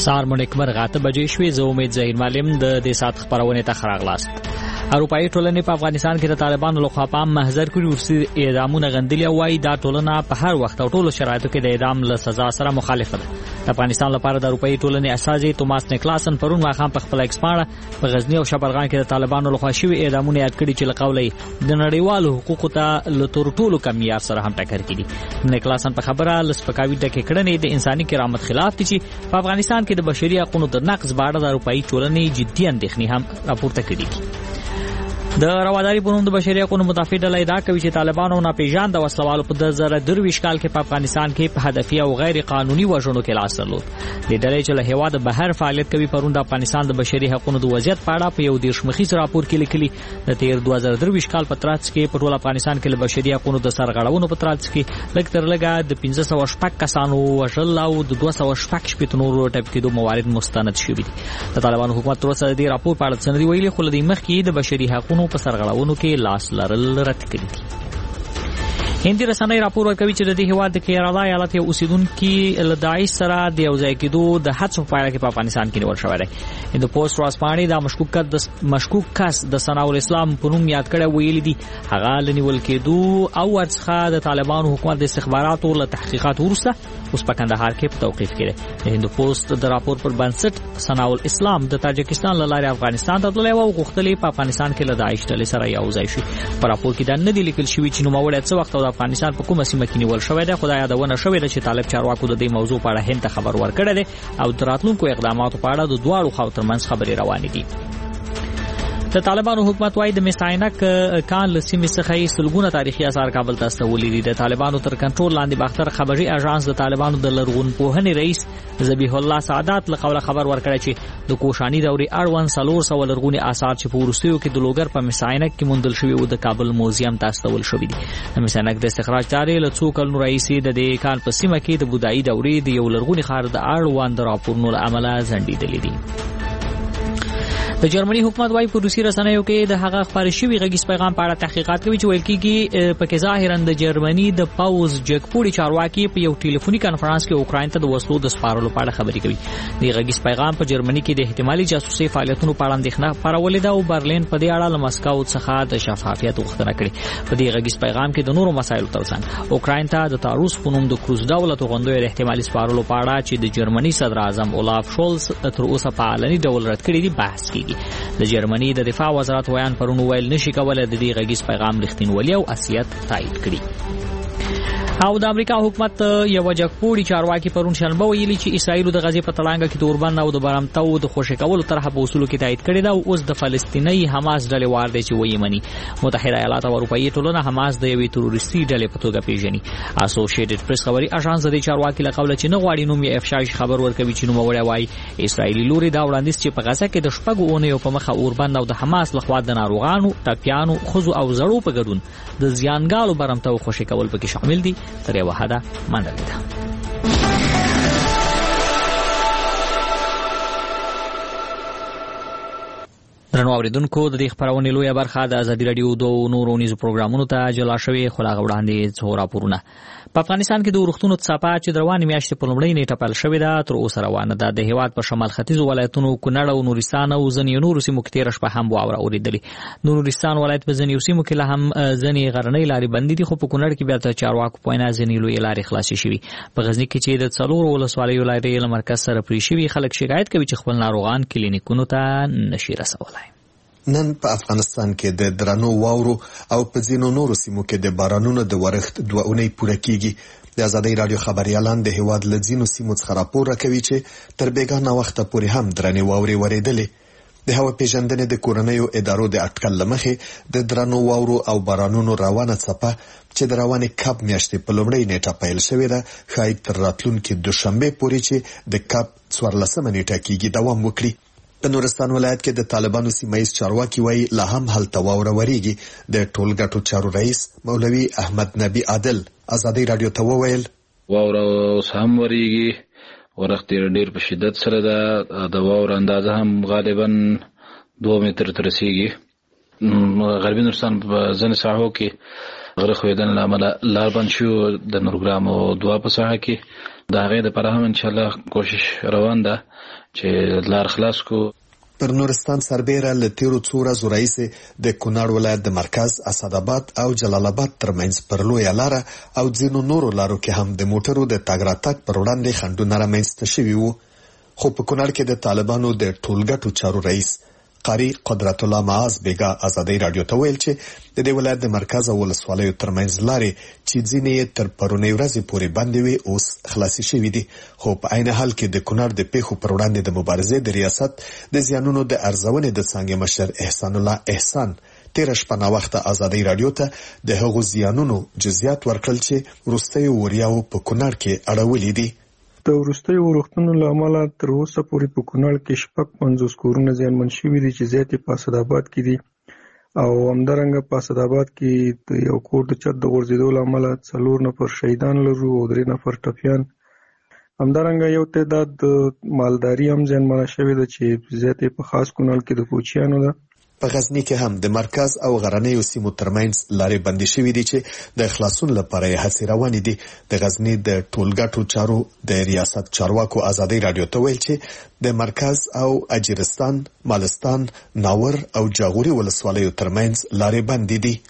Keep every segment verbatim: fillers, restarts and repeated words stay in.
سار منکمر غاته بجې شوې. زه امید ظهیر معلم د دې سات خبرونه ته خراغلاست. اروپایي ټولنې په افغانستان کې د طالبانو لخوا په محضر کړي ورسي اعدامونه غندلي او وايي دا ټولنه په هر وخت او ټولو شرایطو کې د اعدام له سزا سره مخالفه ده. د افغانستان لپاره د اروپایي ټولنې اساسي توماس نیکلاسن پرون ماښام په خپل ایکس پاڼه په غزنی او شبرغان کې د طالبانو لخوا شوي اعدامونه یاد کړي چې لقولې د نړیوالو حقوقو ته له تر ټولو کم معیار سره هم ټکر کړي. نیکلاسن په خبره لسپکاوي ډکه کړنې د انساني کرامت خلاف دي چې په افغانستان کې د بشري حقوقو د نقض باندې د اروپایي ټولنې جدي اندېښنې هم راپورته کړي. د رواداري په نوم د بشري حقوقو مدافع ډله ادعا کوي چې طالبانو ناپېژانده وسلوالو په دوه زره درویشت کال کې په افغانستان کې په هدفي او غیر قانوني وژنو کې لاس درلود. د ډلې چې له هیواده بهر فعالیت کوي پرون د افغانستان د بشري حقوقو د وضعیت په اړه په یو دیرش مخیز راپور کې لیکلي د تیر دوه زره درویشت کال په ترڅ کې په ټول افغانستان کې له بشري حقوقو د سرغړونو په ترڅ کې لږ تر لږه د پنځه سوه شپږ کسانو وژل او د دوه سوه شپږ شپېته نورو ټپي کېدو موارد مستند شوي دي. د طالبانو حکومت تر اوسه د دې راپور په اړه څه نه دي ویلي، خو له دې مخکې د بشري حقوقو په سرغړونو کې لاس لرل رد کړي دي. هندي رسنۍ راپور ورکوي چې د دې هیواد د کیرالا ایالت یو اوسیدونکي له داعش سره د یو ځای کېدو د هڅو په اړه کې په افغانستان کې نیول شوی دی. د پوسټ ورځپاڼې د مشکوک د مشکوک کس د ثناء الاسلام په نوم یاد کړی ویلي دي هغه له نیول کېدو او ورڅخه د طالبانو حکومت د استخباراتو له تحقیقات وروسته اوس په کندهار کې په توقیف کې دی. د هندو پوسټ د راپور پر بنسټ ثناء الاسلام د تاجکستان له لارې افغانستان ته تللی او غوښتل په افغانستان کې له داعش ډلې سره یو ځای شي. په راپور کې دا نه دی لیکل شوی چې نوموړی څه وخت د افغانستان په کومه سیمه کې نیول شوی دی، خو دا یادونه شوې ده چې طالب چارواکو د دې موضوع په اړه هند ته خبر ورکړی دی او د راتلونکو اقداماتو په اړه د دواړو خواو ترمنځ خبرې روانې دي. د طالبانو حکومت وايي د مسعینک کان له سیمې څخه یې سلګونه تاریخي آثار کابل ته استولي دي. د طالبانو تر کنټرول لاندې باختر خبري اژانس د طالبانو د لرغونپوهنې رئیس ذبیح الله سعادت له قوله خبر ورکړی چې د کوشاني دورې اړوند څلور سوه لرغوني آثار چې په وروستیو کې د لوګر په مسعینک کې موندل شوي او د کابل موزیم ته استول شوي دي. د مسعینک د استخراج داري له څو کلونو راهیسې د دې کان په سیمه کې د بودایي دورې د یو لرغوني ښار د اړوند راپورونو له امله ځنډېدلي دي. د جرمني حکومت وايي په روسي رسنیو کې د هغه خبري شوی غږیز پیغام په اړه تحقیقات کوي چې ویل کېږي په کې ظاهرا د جرمني د پاوز جګپوړي چارواکي په یو ټلیفوني کانفرنس کې اوکراین ته د وسلو د سپارلو په اړه خبري کوي. د غږیز پیغام په جرمني کې د احتمالي جاسوسي فعالیتونو په اړه اندېښنه خپرولې ده او برلین په دې اړه له مسکو څخه د شفافیت غوښتنه کړې. په دې غږیز پیغام کې د نورو مسایلو ترڅنګ اوکراین ته د تاروس په نوم د کروز دولت غونډې د احتمالي سپارلو په اړه چې د جرمني صدر اعظم اولاف شولز تر اوسه په علني ډول رد کړی دی بحث کیږي. د جرمني د دفاع وزارت ویان پرون ویل نشي کولای د دې غږیز پیغام رښتینولي او اصلیت تایید کړي. او د امریکا حکومت یو جګپوړي چارواکي پرون شنبه ویلي چې اسرائیل د غزې په تړانګه کې د اوربند او د برامتو د خوشی کولو طرحه په اصولو کې تایید کړې ده او اوس د فلسطیني حماس ډلې وار دی چې وایي مني. متحده ایالات او اروپایي ټولنه حماس د یوې تروریستي ډلې په توګه پیژني. اسوسییټډ پریس خبري اژانس د چارواکي له قوله چې نه غواړي نوم یې افشا شي خبر ورکوي چې نوموړی وایي اسرائیلي لوري دا وړاندیز چې په غزه کې د شپږو اونیو په مخه اوربند او د حماس لخوا د ناروغانو، ټپیانو، ښځو او زړو په ګډون د زیانګالو برامتو خوشی کول پکې شامل دي تر یوه حده منلې ده. درنو اوریدونکو د دې خبرونې لویه برخه د ازادي رادیو د نورو نیوز پروګرامونو ته جلا شوې خو لا وړاندې څو راپورونه. په افغانستان کې د ورښتونو څاپه چې روانې میاشتې په لومړۍ نیټه پیل شوې ده تر اوسه روانه ده. د هیواد په شمال ختیځو ولایتونو کونړ او نورستان او ځینې نورو سیمو کې تېره شپه هم واوره اورېدلې. نورستان ولایت په ځینې سیمو کې لا هم ځینې غرنۍ لارې بندې دي خو په کونړ کې بیا د چارواکو په وینا ځینې لویې لارې خلاصې شوي. په غزني کې چې د څلورو ولسوالیو لارې له مرکز سره پرې شوي خلک شکایت کوي چې خپل ناروغان کلینیکونو ته نشي رسولی. نن په افغانستان کې د درنو واورو او په ځینو نورو سیمو کې د بارانونو د ورښت دوه اونۍ پوره کیږي. د ازادۍ رادیو خبريالان د هیواد له ځینو سیمو څخه راپور راکوي چې تر بیګانه وخته پورې هم درنې واورې ورېدلې. د هوا پیژندنې د کورنیو ادارو د اټکل لمخې د درنو واورو او بارانونو روانه څپه چې د روانې کب میاشتې په لومړۍ نیټه پیل شوې ده ښایي تر راتلونکي دوشنبه پورې چې د کب څوارلسمه نیټه کېږي دوام وکړي. په نورستان ولایت کې د طالبانو سیمایي چارواکي وایي لا هم هلته واوره ورېږي. د ټولګټو چارو رئیس مولوي احمد نبی عادل ازادۍ رادیو ته وویل واوره اوس هم ورېږي، ورښت ډېر په شدت سره ده. د واوره اندازه هم غالبا دوه متر ته رسېږي. غربي نورستان په ځینې ساحو کې غره ښویېدنې له امله لار بند شو. د نورګرام او دوه په ساحه کې دا غي د پر هم ان شاء الله کوشش روان ده چې لار خلاص کو. پر نورستان سربېره له تیرو څو ورځو راهیسې د کونړ ولایت د مرکز اسداباد او جلال آباد ترمنځ پر لویه لاره او ځینو نورو لارو کې هم د موټرو د تګ راتګ پر وړاندې خنډونه رامنځته شوي وو. خو په کونړ کې د طالبانو د ټولګټو چارو رئیس قاری قدرت الله معاذ بیگا ازادي رادیو ته ویل چې د دې ولایت د مرکز او ولسوالیو ترمنځ لارې چې ځینې تر پرونی ورځې پورې بندې وي اوس خلاصې شوې دي. خو په عین حال کې د کونړ د پیښو پر وړاندې د مبارزې د ریاست د زیانونو د ارزونې د څانګې مشر احسان الله احسان تیر شپه نا وخت ازادي رادیو ته د هغو زیانونو جزئیات ورکړل چې وروستي وریاو په کونړ کې اړولې دي. د وروستیو ورښتونو له امله تر اوسه پورې په کونړ کې شپږ پنځوس کورونه زیانمن شوي دي چې زیات یې په اسداباد کې دي او همدارنګه په اسداباد کې د یو کور د چت د غورځېدو له امله څلور نفر شهیدان لرو او درې نفر ټپیان. همدارنګه یو تعداد د مالداري هم زیانمنه شوې ده چې زیات یې په خاص کونړ کې د کوچیانو ده. په غزنی کې هم د مرکز او غرنیو سیمو ترمنځ لارې بندې شوې دي چې د خلاصون لپاره یې هڅې روانې دي. د غزنی د ټولګټو چارو د ریاست چارواکو ازادي رادیو ته ویل چې د مرکز او اجرستان، مالستان، ناور او جاغوري ولسوالیو ترمنځ لارې بندې دي.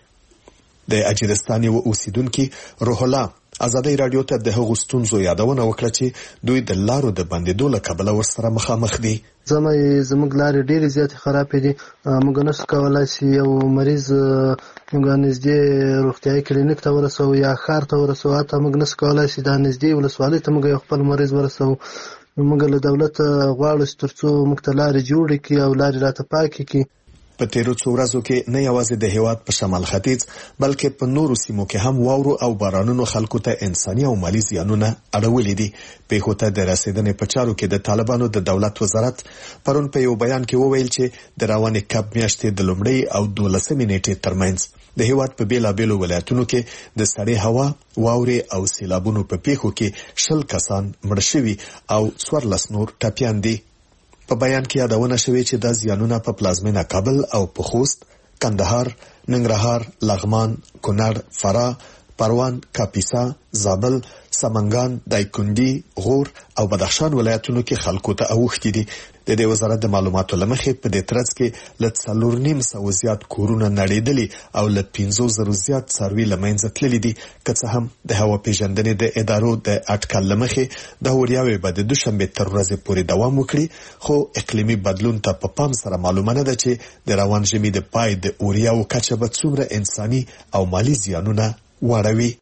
د اجرستان یو اوسیدونکو روح الله ازادي رادیو ته د هغو ستونزو یادونه وکړه چې دوی د لارو د بندېدو له کبله ورسره مخامخ دي. زموږ زموږ لارې ډېرې زیاتې خرابې دي. موږ نشو کولی چې یو مریض موږ نږدې روغتیايي کلینیک ته ورسوو یا ښار ته ورسوو، حتی موږ نشو کولی چې دا نږدې ولسوالۍ ته موږ یو خپل مریض ورسوو. موږ له دولته غواړو چې تر څو موږ ته لارې جوړې کړي او لارې راته پاکې کړي. په تیرو څو ورځو کې نه یوازې د هیواد په شمال ختیځ بلکې په نورو سیمو کې هم واورو او بارانونو خلکو ته انساني او مالی زیانونه اړولې دي. پیښو ته د رسیدنې په چارو کې د طالبانو د دولت وزارت پرون په یو بیان کې وویل چې د روانې کب میاشتې د لومړۍ او دولسمې نیټې ترمنځ د هیواد په بیلابیلو ولایتونو کې د سړې هوا، واورې او سیلابونو په پیښو کې شل کسان مړ شوي او څوارلس نور ټپیان دي. په بیان کې یادونه شوې چې د زیانونه په پلازمینه کابل او په خوست، کندهار، ننګرهار، لغمان، کونړ، فراه، پروان، کاپیسا، زابل، سمنګان، دایکنډي، غور او بدخشان ولایتونو کې خلکو ته اوښتي دي. د دې وزارت د معلوماتو لمخې په دې ترڅ کې له څلور نیم سوه زیات کورونه نړېدلي او له پنځو زرو زیات څاروي له منځه تللي دي. که څه هم د هوا پیژندنې د ادارو د اټکل لمخې د وریاوې به د دوشنبې تر ورځې پورې دوام وکړي، خو اقلیمي بدلون ته په پام سره معلومه نه ده چې د روان ژمي د پای د وریاو کچه به څومره انساني او مالی زیانونه واړوي.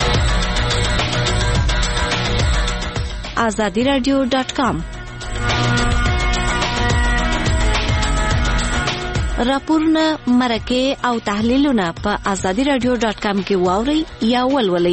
آزادی رادیو ډاټ کام راپورونه، مرکې او تحلیلونه په آزادی رادیو ډاټ کام کې واورئ یا ولولئ.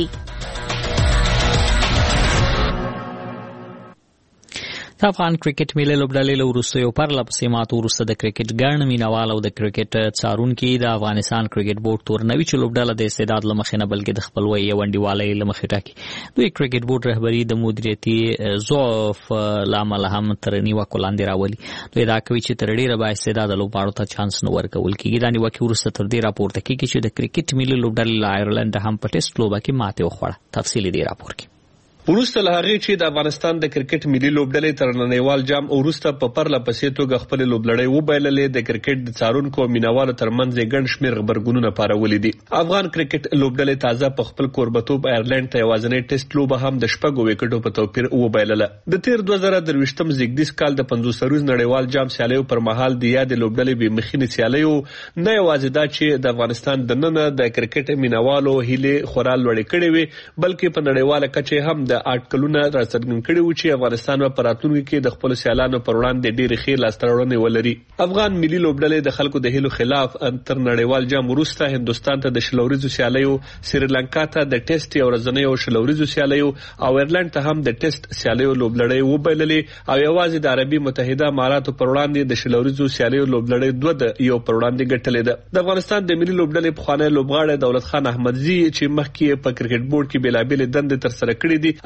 د افغان کرکټ ملي لوبډلې له وروستیو پرلپسې ماتو وروسته د کرکټ ګڼ مینوال او د کرکټ څارونکي د افغانستان کرکټ بورډ تورنوي چې لوبډله د استعداد له مخې نه بلکې د خپلوۍ یو انډیوالۍ له مخې ټاکي. دوی کرکټ بورډ رهبري د مدیریتي ضعف له امله هم تر نیوکو لاندې راولي. دوی دا کوي چې تر ډېره با استعداده لوبغاړو ته چانس نه ورکول کېږي. دا نیوکې وروسته تر دې راپورته کېږي چې د کرکټ ملي لوبډلې له آیرلنډ هم په ټیسټ لوبه کې ماتې وخوړه. تفصیل دې راپور کې وروسته له هغې چې د افغانستان د کرکټ ملي لوبډلې تر نړیوال جام وروسته په پرله پسې توګه خپلې لوبلړۍ وبایللې، د کرکټ د څارونکو او مینوالو ترمنځ یې ګڼ شمېر غبرګونونه پارولي دي. افغان کرکټ لوبډلې تازه په خپل کوربتوب آیرلنډ ته یوازینۍ ټیسټ لوبه هم د شپږو وکټو په توپیر وبایلله. د تیر دوه زره درویشتم زیږدیز کال د پنځوس روز نړیوال جام سیالیو پر مهال د یادې لوبډلې بې مخینې سیالیو نه یوازې دا چې د افغانستان دننه د کرکټ مینوالو هیلې خورا لوړې کړې وې، بلکې په نړیواله کچه هم د اټکلونه راڅرګند کړي وو چې افغانستان په راتلونکي کې د خپل سیالانو پر وړاندې ډېرې ښې لاسته راوړنې ولري. افغان ملي لوبډلې د خلکو د هیلو خلاف تر نړیوال جام وروسته هندوستان ته د شل ورځو سیالیو، سریلانکا ته د ټیسټ یو ورځنۍ او شل ورځو سیالیو او ایرلند ته هم د ټیسټ سیالیو لوبډلې وبایللې او یوازې د عربي متحده اماراتو پر وړاندې د شل ورځو سیالیو لوبډلې دوه د یو پر وړاندې ګټلې ده. د افغانستان د ملي لوبډلې پخوانی لوبغاړی دولت خان احمدزي چې مخکې په کرکټ بورډ کې بیلابېلې دندې ترسره کړې دي،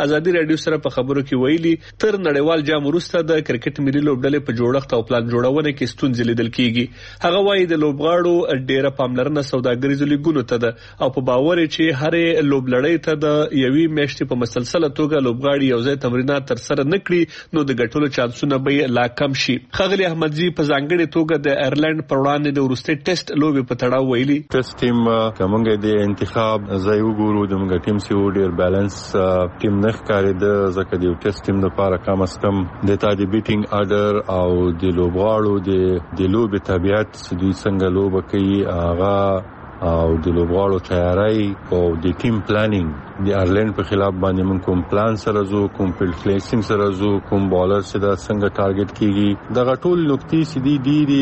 ازادي رادیو سره په خبرو کې ویلي تر نړیوال جام وروسته د کرکټ ملي لوبډلې په جوړښت او پلان جوړونه کې ستونزې لیدل کیږي. هغه وایي د لوبغاړو ډیره پاملرنه سوداګریزو لیګونو ته ده او په باور چې هرې لوبلړۍ ته د یوې میاشتې په مسلسله توګه لوبغاړي یو ځای تمرینات تر سره نکړي نو د ګټلو چانسونه به لا کم شي. خغلی احمدزي په ځانګړي توګه د ایرلند پر وړاندې د وروستي ټیسټ لوبې په تړاو ویلي ټیسټ ټیم کومګه د انتخاب ځای وګورو د موږ ټیم سی ډیر بیلانس ټیم نه ښکاري د زکه د ټیسټ ټیم لپاره کم از کم د تا د بیټینګ اډر او د لوبغاړو د د لوبې طبيعت دوی څنګه لوب کوي هغه او د لوبغاړو تیاری او د ټیم پلانینګ د ایرلند په خلاف باندې موږ کوم پلان سره زو کوم فیلډ پلیسینګ سره زو کوم بالر سره څنګه ټارګټ کیږي دغه ټول نقطې سدي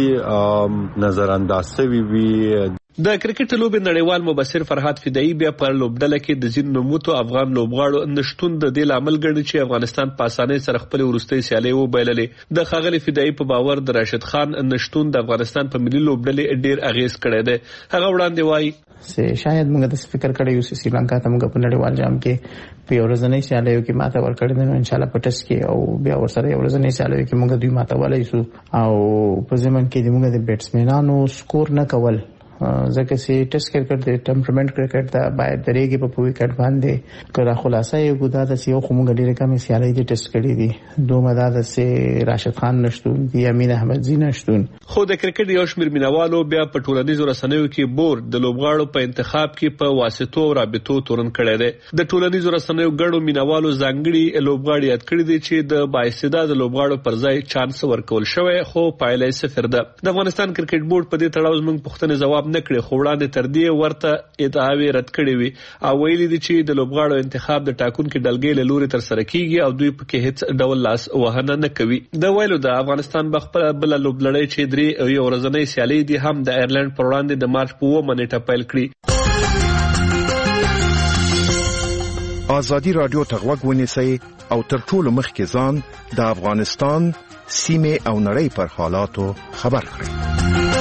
ډيري نظر انداز شوی وي. د کرکټ لوبې نړیوال مبصر فرهاد فدایي بیا په لوبډله کې د ځین نوموتو افغان لوبغاړو نشټون د دې لامل ګڼي چې افغانستان په اسانۍ سره خپل ورستۍ سیالي وبایللې. د خغلی فدایي په باور د راشد خان نشټون د افغانستان په ملي لوبډلې ډیر اغیز کړی دی. هغه وړاندې وایي چې شاید موږ د فکر کړی یو چې سریلانکا ته موږ په نړیوال جام کې په ورځنۍ سیالیو کې ماته ورکړی نو ان شاء الله په ټس کې او بیا ورسره ورځنۍ سیالیو کې موږ دوی ماته ولای شو او په زمون کې موږ د بیټسمنانو سکور نه کول ځکه چې ټیسټ کرکټ د ټمپرمنټ کرکټ دا باید درېږي په وکټ باندې کړه خلاصه یو ګدا د سیو خو موږ ډیره کمې سیالۍ د ټیسټ کړې دي دوه مدا د سي راشد خان نشټون دی امین احمد زی نشټون. خو د کرکټ یو شمېر مینوالو بیا په ټولنیزو رسنیو کې بورډ د لوبغاړو په انتخاب کې په واسطو او رابطو تورن کړی دی. د ټولنیزو رسنیو ګڼو مینوالو ځانګړي لوبغاړي یاد کړی دي چې د بااستعداد لوبغاړو پر ځای چانس ورکول شوی خو پایله صفر ده. د افغانستان کرکټ بورډ په دې تړاو موږ پوښتنه جواب نه کړی خو وړاندې تر دې ورته ادعاوې رد کړې وي او ویلي دي چې د لوبغاړو انتخاب د ټاکونکو ډلګۍ له لوري تر سره کیږي او دوی پکې هیڅ ډول لاس وهنه نه کوي. د ویلو د افغانستان بخپل بل لوبلړۍ چې درې یو ورځنۍ سیالي دي هم د ایرلند پر وړاندې د مارچ په اوومه نیټه پیل کړي. ازادي رادیو ته غوږ ونیسئ او تر ټولو مخکې ځان د افغانستان سیمه او نړۍ پر حالاتو خبر کړئ.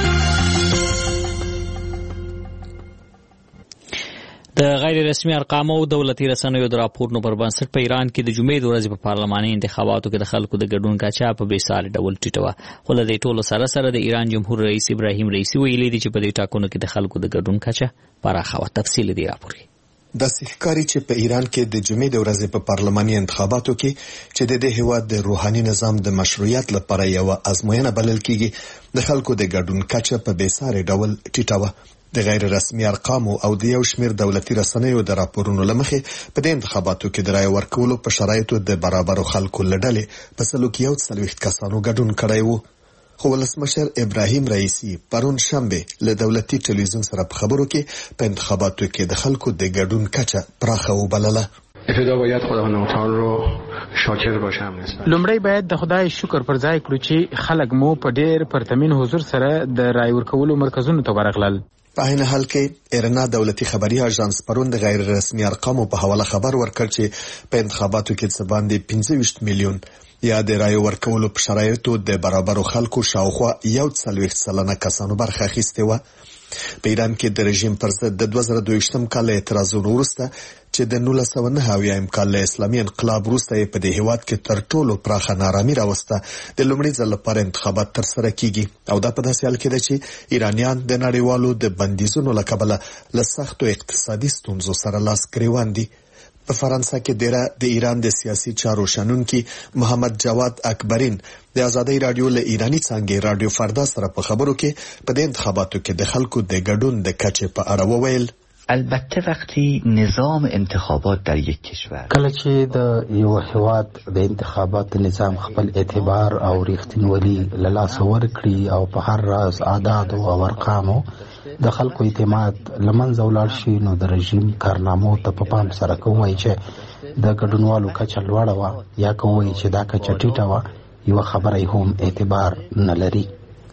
د غیر رسمي ارقامو او دولتي رسنیو د راپورونو پر بنسټ په ایران کې د جمعې د ورځې په پارلماني انتخاباتو کې د خلکو د ګډون کچه په بیساري ډول ټیټه وه. خو له دې ټولو سره سره د ایران جمهور رئیس ابراهیم رئیسي ویلي دي چې په دې ټاکنو کې د خلکو د ګډون کچه پراخه وه. تفصیل دی راپور د سحکاري چې په ایران کې د جمعې د ورځې په پارلماني انتخاباتو کې چې د دې هیواد د روحاني نظام د مشروعیت لپاره یو ازموینه بلل کیږي د خلکو د ګډون کچه په بیساري ډول ټیټه وه. د غیر رسمي ارقامو او د یو شمېر دولتي رسنیو د راپورونو لمخې په دې انتخاباتو کې د رای ورکولو په شرایطو د برابرو خلکو لړلې په سلو کې یو څلوېښت کسانو ګډون کړی وو. خو ولسمشر ابراهیم رئیسی پرون شنبه له دولتي ټلویزیون سره په خبرو کې په انتخاباتو کې د خلکو د ګډون کچه پراخه وبلله. ابتدا باید خداوند متعال رو شاکر باشم. لومړی باید د خدای شکر پر ځای کړو چې خلک مو په ډېر پرتمین حضور سره د رای ورکولو مرکزونو ته ورغلل. په عین حال کې ایرنا دولتي خبري اژانس پرون د غیر رسمي ارقامو په حواله خبر ورکړ چې په انتخاباتو کې څه باندې پنځه ویشت میلیون یا د رای ورکولو په شرایطو د برابرو خلکو شاوخوا یو څلوېښت سلنه کسانو برخه اخیستې وه. په ایران کې د رژیم پر ضد د دوه زره دویشتم کال اعتراضونو وروسته چې د نولس سوه نهه اویایم کال له اسلامي انقلاب وروسته یې په دې هیواد کې تر ټولو پراخه نارامي راوسته د لومړي ځل لپاره انتخابات ترسره کیږي او دا په داسې حال کې ده چې ایرانیان د نړیوالو د بندیزونو له کبله له سختو اقتصادي ستونزو سره لاس ګریوان دي. په فرانسه کې ډیره د ایران د سیاسي چارو شنونکي محمد جواد اکبرین د ازادي رادیو له ایرانی څنګه رادیو فردا سره په خبرو کې په دې انتخاباتو کې د خلکو د ګډون د کچې په اړه وویل. البته وقتی نظام انتخابات در یک کشور کله چې د یو هیواد د انتخابات نظام خپل اعتبار او ریښتینولي له لاسه ورکړي او په هر راز اعداد او ارقامو د خلکو اعتماد لمنځه ولاړ شي نو د رژیم کارنامو ته په پام سره کوي چې د ګډونوالو کچه لوړه وه یا کوي چې دا کچه ټیټه وه یو خبره هم اعتبار نه لري.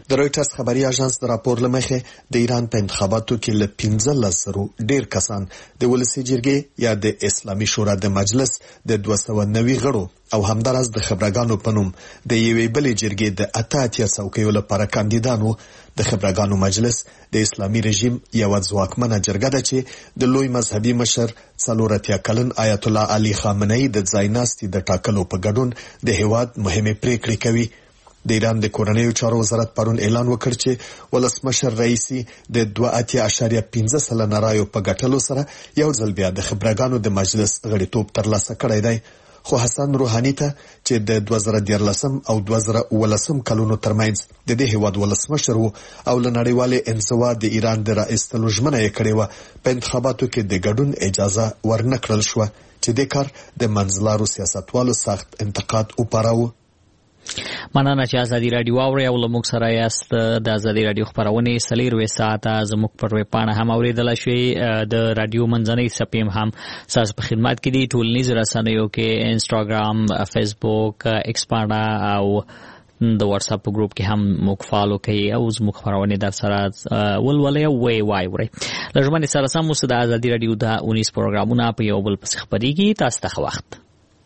د رويټرز خبري اژانس د راپور لمخې د ایران په انتخاباتو کې له پنځلس زره ډیر کسان د ولسی جرګې یا د اسلامي شورا د مجلس د دوه سوه نوي غړو او همدارس د خبرګانو په نوم د یوې بلې جرګې د اته اتیا څوکیو لپاره کاندیدانو د خبرګانو مجلس د اسلامي رژیم یو ځواکمنه جرګه ده چې د لوی مذهبي مشر څلور اتیا کلن آیت الله علي خامنه‌ای د ځایناستي د ټاکلو په ګډون د هیواد مهمه پریکړې کوي. د ایران د کورنیو چارو وزارت پرون اعلان وکړ چې ولسمشر رئیسی د دوه اتیا اعشاریه پنځه سلنه رایو په ګټلو سره یو ځل بیا د خبرګانو د مجلس غړیتوب ترلاسه کړی دی. خو حسن روحانی ته چې د دوه زره دیارلسم او دوه زره اوولسم کلونو ترمنځ د دې هیواد ولسمشر وو او له نړیوالې انزوا د ایران د رئیستلو ژمنه یې کړې وه، په انتخاباتو کې د ګډون اجازه ورنکړل شوه چې د کار د منځلارو سیاستوالو سخت انتقاد وپاراوه. مننه چې ازادي رادیو اوري او له موږ سره یاست. د ازادي رادیو خبرونه سلیروي ساعته زموږ پر ویبپاڼه هم اوریدل شي. د رادیو منځنۍ صفحې هم تاسو په خدمت کې دي. ټولنیز رسنیو کې انستګرام، فیسبوک، ایکس پاڼه او د واتس اپ ګروپ کې هم موږ فالو کوي او زموږ خبرونه در سره ولولې او وی وای وري. لږمن سره سم اوس د ازادي رادیو د اونیس پروګرامونه په یو بل پس خبريږي. تاسو ته وخت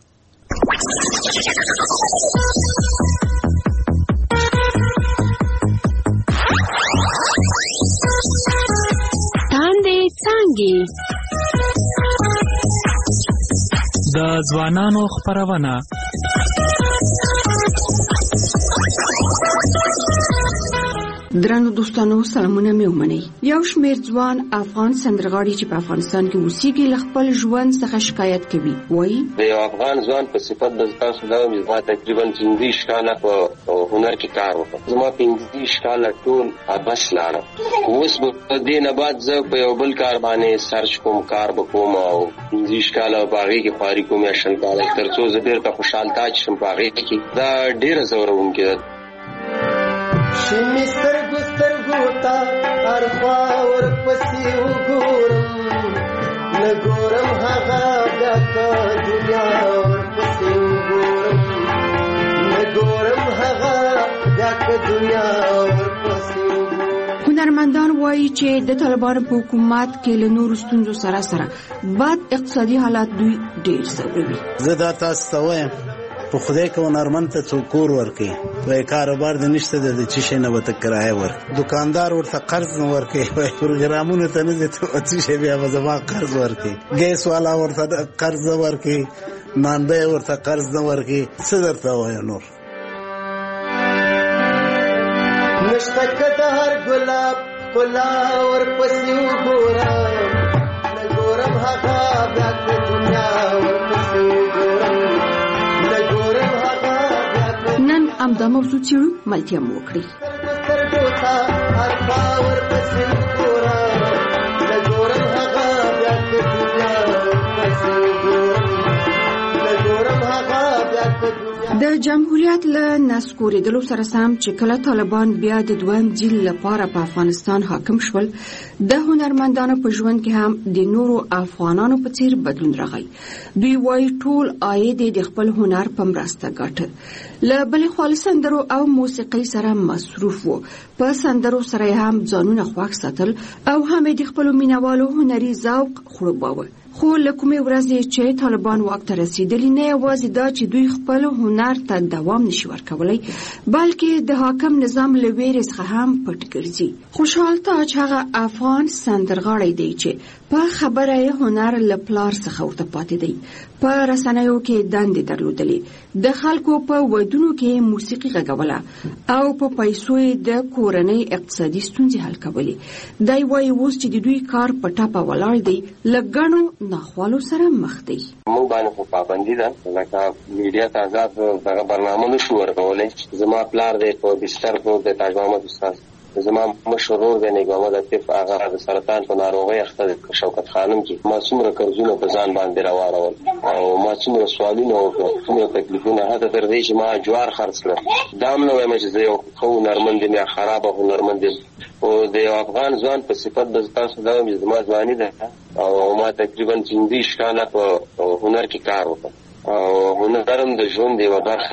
د ځوانانو خبرونه درنو دوستانو سلامونه مې ومنئ. یو شمېر ځوان افغان سندرغاړي چې په افغانستان کې اوسېږي له خپل ژوند څخه شکایت کوي. وایي د یو افغان ځوان په صفت د تاسو دا مې زما تقریبا پنځه کاله په هنر کې کار وکړ. زما پنځه کاله ټول ابس لاړه. اوس په دې نه بعد زه په یو بل کار باندې سرچ کوم، کار وکوم او پنځه کاله باغې کې خواري کوم یا شل کاله تر څو زه بیرته خوشحال تاج شم باغې کې. دا ډېره زورونکې ده. شمې سترګو سترګو ته هر خوا ورپسې وګورم، نه ګورم هغه بیا که دنیا ورپسې وګورم، نه ګورم هغه بیا که دنیا ورپسې وګورم. هنرمندان وایي چې د طالبانو په حکومت کې له نورو ستونزو سره سره بد اقتصادي حالات دوی ډېر ځوروي. زه دا تاسو ته وایم په خدای کې هنرمند ته څوک کور ورکوي، وایي کاروبار د نشته د چې شي نه به ته کرایه ورکړي، دکاندار ورته قرض نه ورکوي، وایي پروګرامونو ته نه ځي ته چې شي بیا به زما قرض ورکوي، ګیس والا ورته قرض نه ورکوي، نانبی ورته قرض نه ورکوي. څه درته وایم نور؟ نشته که د هر ګلاب ښکلا ورپسې وګورم، نه ګورم هغه بیا که دنیا ورپسې وګورم. نن همدا موضوع څېړو، ملتیا مو وکړئ. د جمهوریت له نسکورېدلو سره سم چې کله طالبان بیا د دویم ځل لپاره په افغانستان حاکم شول، د هنرمندانو په ژوند کې هم د نورو افغانانو په څیر بدلون راغی. دوی وایي ټول عاید د خپل هنر په مرسته ګټه. له بلې خوا له سندرو او موسیقۍ سره مصروف وو. په سندرو سره هم ځانونه خوښ ساتل او هم د خپلو مینوالو هنري ذوق خړوباوه. خو له کومې ورځې چې طالبان واک ته رسېدلي، نه یوازې دا چې دوی خپل هنر ته دوام نشي ورکولی، بلکې د حاکم نظام له ویرې څخه هم پټ ګرځي. خوشحال تاج هغه افغان سندرغاړی دی چې په خبره یې هنر له پلار څخه ورته پاتې دی. په رسنیو کې دندې درلودلې، د خلکو په ودونو کې موسیقي غږوله او په پیسو یې د کورنۍ اقتصادي ستونزې حل کولې. دی وایي اوس چې د دوی کار په ټاپه ولاړ دی، له ګڼو ناخوالو سره مخ دی. موږ باندې خو پابندي ده، لکه میډیا ته آزاد دغه برنامه نشو ورکولی. زما پلار دی په بستر کې د تاج محمد استاد، زما مشر ورور دی نګاه لطیف، هغه د سرطان په ناروغۍ اخته دی شوکت خانم کې. ما څومره قرضونه په ځان باندې راواړول او ما څومره سوالونه وکړل، څومره تکلیفونه، حتی تر دې چې ما جوار خرڅ کړ. دا هم نه وایم چې زه یو ښه هنرمند یم یا خرابه هنرمند یم. او د یو افغان ځوان په صفت د تاسو دا وایم چې زما ځواني ده او ما تقریبا پنځه کاله په هنر کې کار وکړ او هنر هم د ژوند یوه برخه ده.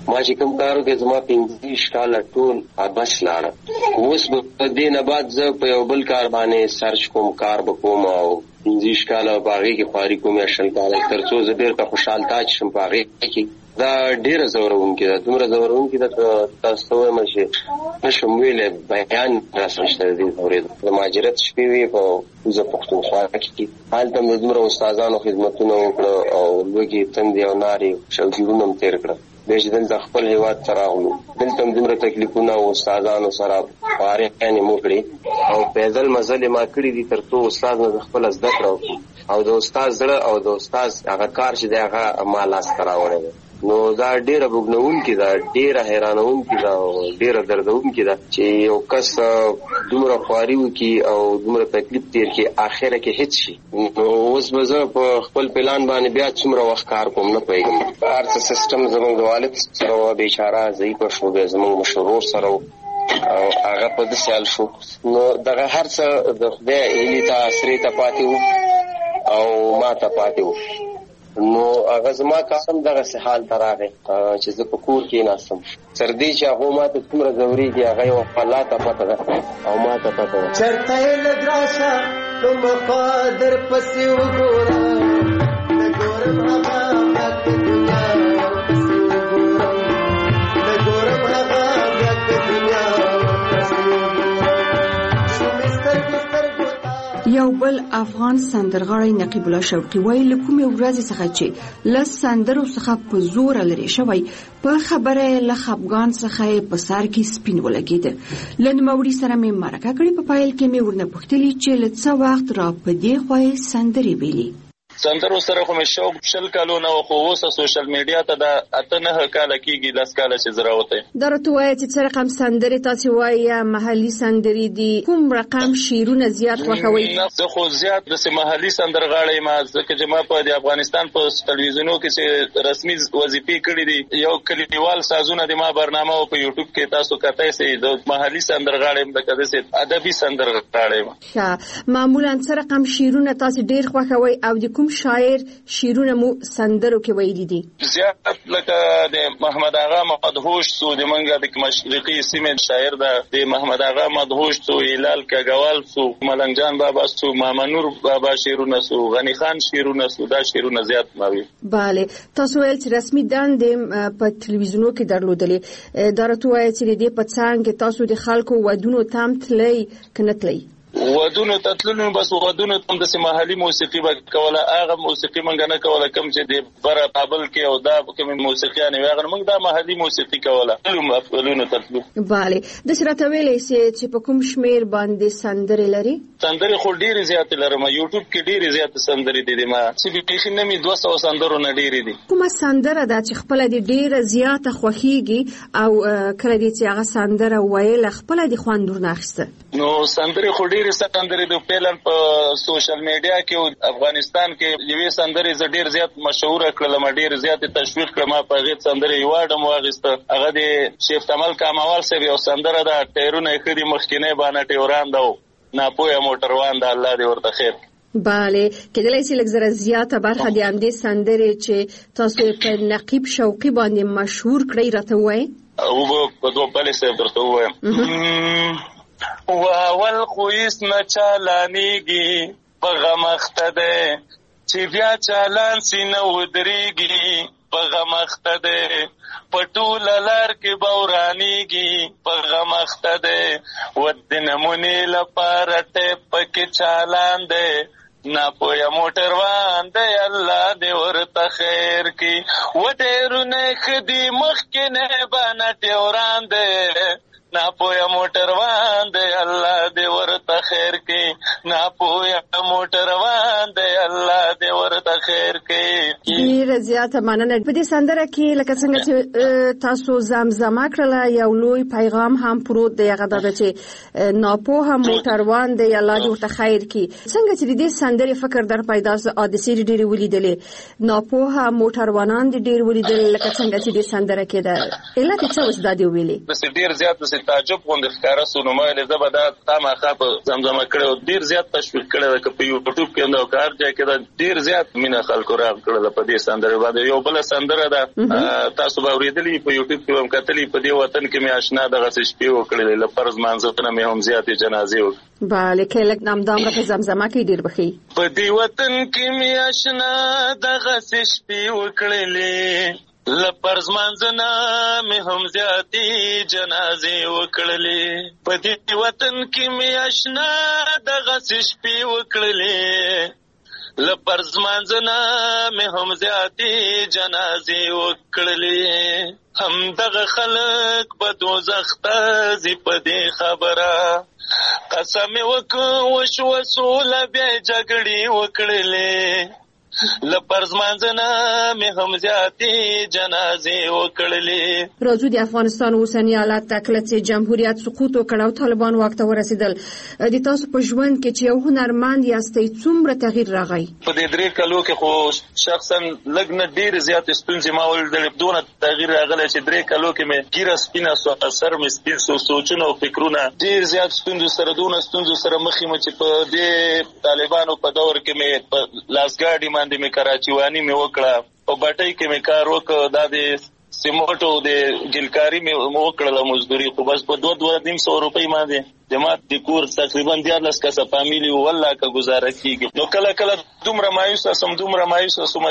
ما چې کوم کارو کې زما پنځه کاله ټول ابس لاړه. اوس په دې نه بعد زه په یو بل کار باندې سرچ کوم، کار به کوم او پنځه کاله باغې کې خواري کوم یا شل کاله تر څو زه ډېر خوشحال تاج شم باغې کې. دا ډېر زورونکې ده، دومره زورونکې ده تاسو ته وایم چې نشم ویلی، بیان راسره نشته د دې اورېدو. د مهاجرت شپې وې په کوزه پښتونخوا کې، هلته مې دومره استادانو خدمتونه وکړه او لوږې تندې او نارې شوګیرونه م تېر کړه. بیا چې دلته خپل هېواد ته راغلو، دلته هم دومره تکلیفونه او استادانو سره فارغانې مو کړې او پیدل مزل یې ما کړي دي تر څو استاد نه خپله زده کړه وکړي او د استاد زړه او د استاد هغه کار چې دی هغه ما لاسته راوړی دی. نو دا ډیره بوګنونکې ده، ډیره حیرانونکې ده او ډیره دردونکې ده چې یو کس دومره خواري وکړي او دومره تکلیف تېر کړي، اخره کې هېڅ شي. نو اوس به زه په خپل پلان باندې بیا څومره وخت کار کوم نه پوهېږم. هر څه سیسټم زموږ د والد سره وه، بیچاره ضعیفه شو، بیا زموږ مشرور سره و او هغه په داسې حال شو. نو دغه هر څه د خدای هیلې ته سرې ته پاتې و او ما ته پاتې و. نو هغه زما کارم دغسې حال ته راغی چې زه په کور کې ناستم. تر دې چې هغو ما ته څومره ځورېږي هغه یوه الله ته پته ده او ما ته پته ده. چېرته یې لږ راشه کومه خوا در پسې وګوره، نه ګورم هغه بیا که دنیا ورپسې وګورم، نه ګورم هغه بیا که دنیا ورپسې وګورم. شومې سترګې سترګو ته یو بل افغان سندرغاړی نقیب الله شوقي وایي له کومې ورځې څخه چې له سندرو څخه په زوره لرې شوی، په خبره له خفګان څخه یې په سر کې سپین ولګېده. له نوموړي سره مې مرکه کړې، په پیل کې مې ورنه پوښتلي چې له څه وخت را په دې خوا یې سندرې ویلي. سندرو سره خو مې شوق شل کالو نه و، خو اوس سوشل میډیا ته دا اته نهه کاله کېږي، لس کاله چې زه راوتی. دا راته ووایه چې څه رقم سندرې تاسې وایي یا محلي سندرې دي؟ کوم رقم شعرونه زیات خوښوئ؟ زه خو زیات داسې محلي سندرغاړی یم، ځکه چې ما په د افغانستان په ټلویزیونو کې چې رسمي وظیفې کړي دي، یو کلیوال سازونه د ما برنامه او په یوټیوب کې تاسو کتای سئ. د محلي سندرغاړی یم، لکه داسې ادبي سندرغاړی یم. ښه، معمولا څه رقم شعرونه تاسې ډېر خوښوئ او د کوم شاعر شعرونه مو سندرو کې ویلي دي؟ زیات لکه د محمد آغا مدهوش سو، د منګه د مشرقي سیمې شاعر ده، د محمد آغا مدهوش سو، هلال کګوال سو، ملنګ جان بابا سو، ماما نور بابا شعرونه سو، غنی خان شعرونه سو، دا شعرونه زیات ماوي. بله، تاسو ویل چې رسمي دندې په تلویزیونو کې درلودلې، دا راته وایه چې د دې په څنګ تاسو د خلکو ودونو ته هم تلئ که نه تلئ؟ ودونو ته تللو، بس ودونو ته هم داسې محلي موسیقي به کوله، هغه موسیقي موږ نه کوله کوم چې د بره کابل کې او دا کومې موسیقیانې وې، هغه موږ دا محلي موسیقي کوله. تللو ودونو ته تللو. بله، داسې راته ویلی سې چې په کوم شمېر باندې سندرې لري؟ سندرې خو ډېرې زیاتې لرم، یوټیوب کې ډېرې زیاتې سندرې دي د ما، چې بیخي نه مې دوه سوه سندرو نه ډېرې دي. کومه سندره ده چې خپله دې ډېره زیاته خوښېږي او کله دې چې هغه سندره ویله خپله دې خوند ورنه اخیسته؟ نو سندرې خو ډېرې سندرې د پیلن په سوشل میډیا کې او افغانستان کې یوې سندرې زه ډېر زیات مشهوره کړلم، ډېر زیات تشویق کړم. په هغې سندرې ایوارډ هم واخیسته. هغه د شیف تمل کاموال صاحب یو سندره ده، ټایرونه یې ښه دي مخکینی بانټ یې وران ده او ناپویه موټروان ده، الله دې ورته خیر. بله، کېدلی شي لږ زره زیاته برخه د همدې سندرې چې تاسو یې په نقیب شوقي باندې مشهور کړئ راته ووایئ. او په دوه بلې صاحب درته ووایم. واول خو هیڅ نه چالانېږي، په غم اخته دی چې بیا چالان سي نه ودرېږي، په غم اخته دی په ټوله لار کې به ورانېږي، په غم اخته دی ود د نمونې لپاره ټیپ پکې چالان دی، ناپویه موټروان دی الله دې ورته خیر کړي، و ډېرونه ښه دي مخکې بانټ یې وران دی، ناپویه موټروان دی الله دې ورته خیر کړي، ناپویه موټروان دی الله دې ورته خیر کړي. ډېره زیاته مننه. په دې سندره کې لکه څنګه چې تاسو زمزمه کړله یو لوی پیغام هم پروت دی، هغه دا ده چې ناپوهه موټروان دی الله دې ورته خیر کړي. څنګه چې د دې سندرې فکر در پیدا سو؟ حادثې ډېرې ولیدلې، ناپوهه موټروانان دې ډېر ولیدل، لکه څنګه چې دې سندره کې ده، علت یې څه اوس دا دې وویلې؟ داسې ډېر زیات داسې تعجب غوندې ښکاره سو، نو ما ویلې زه به دا خامخا په زمزمه کړې او ډېر زیات تشویق کړی ده، که په یوټیوب کې هم ده او که هر ځای کې ده، ډېر زیات مینه خلکو راغ کړې ده په دې سندرې باندې یو بل سندره ده تاسو به اوریدلی په یوټیوب کې هم کتلی په دې وطن کې مې آشنا دغه شپې وکړلې له فرض مانځنه مې هم زیاتې جنازې وکړې بله کې لږ نامدام را په زمزمه کې ډېر بخي په دې وطن کې مې آشنا دغه شپې وکړلې له فرض مانځنه مې هم زیاتې جنازې وکړلې په دې وطن کې مې آشنا دغه شپې وکړلې له فرض مانځنه مې هم زیاتې جنازې وکړلې هم دغه خلک په دوزخ ته ځي په دې خبره قسم وکړ وشوه سوله بیا جګړې وکړلې له فرض مانځنه مې هم زیاتې جنازې وکړلې راځو د افغانستان اوسني حالت ته کله چې جمهوریت سقوط وکړ او طالبان واک ته ورسېدل د تاسو په ژوند کې چې یو هنرمند یاستئ څومره تغییر راغی په دې درې کلو کې خو شخصا لږ نه ډېرې زیاتې ستونزې ما ولیدلې دونه تغییر راغلی چې درې کلو کې مې ګیره سپینه سوه سر مې سپین سو سوچونه او فکرونه ډېر زیات ستونزو سره دونه ستونزو سره مخ یم چې په دې طالبانو په دور کې مې په لاسګاډي باندې مې کراچیواني مې وکړه په بټۍ کې مې کار وکړ دا د سیمټو د ګلکاري مې وکړله مزدوري خو بس په دوه دوه نیم سوه روپۍ باندې جماعت د کور تقریبا دیارلس کسه فامیلي والله که ګزاره کېږي نو کله کله دومره مایوسه سم دومره مایوسه سومه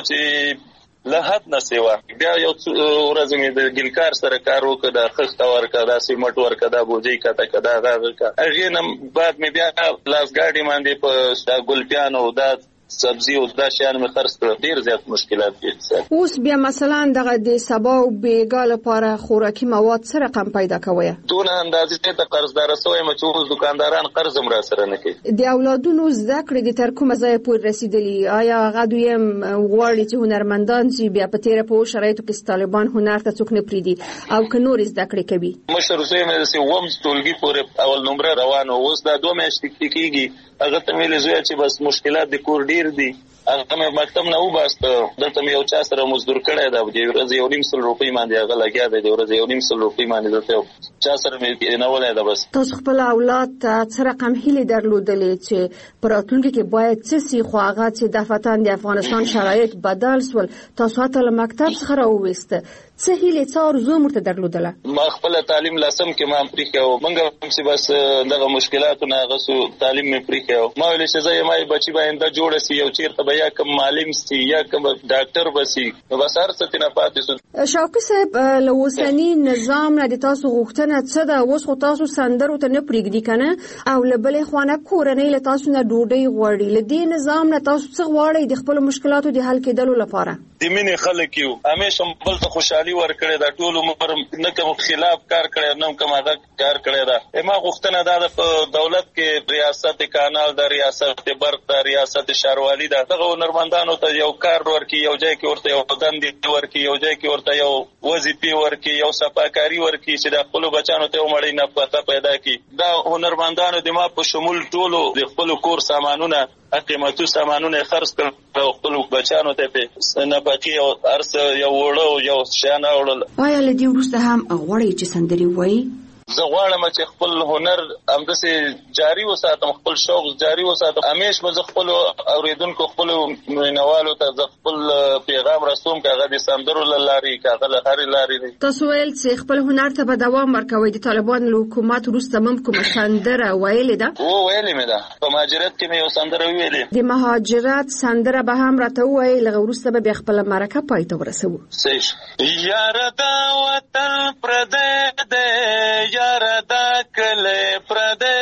چې له حد نه سیوا بیا یو ورځ مې د ګلکار سره کار وکړ دا خښته ورکړه دا سیمټ ورکړه دا بوجۍ کته کړه دا هغه کړه هغې نه بعد مې بیا لاسګاډي باندې په ګلپیانو دا سبزی او دا شیان مې خرڅ کړل ډېر زیات مشکلات دي اوس بیا مثلا دغه د سبا او بیګا لپاره خوراکي مواد څه رقم پیدا کوئ دونه اندازې ته قرضدار سوی یم چې اوس دکانداران قرض هم راسره نه کوي د اولادونو زده کړې د تر کومه ځایه پورې رسېدلي آیا هغه دویم غواړي چې هنرمندان شي بیا په تېره په شرایطو کې طالبان هنر ته څوک نه پرېږدي او که نورې زده کړې کوي مشر زوی مې داسې اووم ټولګي پورې اول نمره روان و اوس دا دوه میاشتې کېږي هغه ته مې ویلې زویه چې بس مشکلات د کور ډېر دي هغه مې مکتب نه وباسته دلته مې یو چا سره مزدور کړی ده د ورځې یو نیم سل روپۍ باندې هغه لګیا دی د ورځې یو نیم سل روپۍ باندې دلته چا سره مې نولی ده بس تاسو خپل اولاد ته څه رقم هیلې درلودلې چې په راتلونکي کې باید څه سي خو هغه چې دفعتاً د افغانستان شرایط بدل سول تاسو حتی له مکتب څخه راوویسته څه هیلې څه ارزو مرته درلودله ما خپل تعلیم لسم کې ما پریښی و موږ هم چې بس دغه مشکلاتو نه هغه سو تعلیم مې پریښی و ما ویلې چې زه یې ما بچي به آینده جوړه سي یو چېرته به یا کوم معلم سي یا کوم ډاکټر به سي نو بس هر څه ترې نه پاتې سو شوقي صاحب له اوسني نظام نه د تاسو غوښتنه څه ده اوس خو تاسو سندرو ته نه پرېږدي که نه او له بلې خوا نه کورنۍ له تاسو نه ډوډۍ غواړي له دې نظام نه تاسو څه غواړئ د خپلو مشکلاتو د حل کېدلو لپاره د مینې خلک یو همیشه بل ته خوشحالي ورکړې ده ټول عمر نه کوم خلاف کار کړی نه کوم هغه کار کړی ده ما غوښتنه دا ده په دولت کې ریاست کانال ده ریاست برق ده ریاست ښاروالي ده دغه هنرمندانو ته یو کار ورکړي یو ځای کې ورته یو دندې ورکړي یو ځای کې ورته یو وظیفې ورکړي یو صفاکاري ورکړي چې د خپلو بچیانو ته ومړی نفقه پیدا کړي دا هنرمندانو د ما په شمول ټولو د خپلو کور سامانونه قیمتو سامانونه خرڅ کړل او خپل بچیانو ته په نفقې او هر څه یو وړو یو شیان راوړل آیا له دې وروسته هم غواړئ چې سندرې ووایي زه غواړم چې خپل هنر همداسې جاري وساتم خپل شوق جاري وساتم همیش به زه خپلو اورېدونکو خپلو مینوالو ته زه خپل پیغام رسوم که هغه د سندرو له لارې که هغه له هرې لارې تاسو ویل چې خپل هنر ته به دوام ورکوئ د طالبانو له حکومت وروسته هم کومه سندره ویلې ده هو ویلې مې ده په مهاجرت کې مې یو سندره ویلې د مهاجرت سندره به هم راته ووایئ له هغه وروسته به بیا خپله مرکه پای ته ورسوو صحیح یاره دا وطن پردی دی یاره دا کلی پردی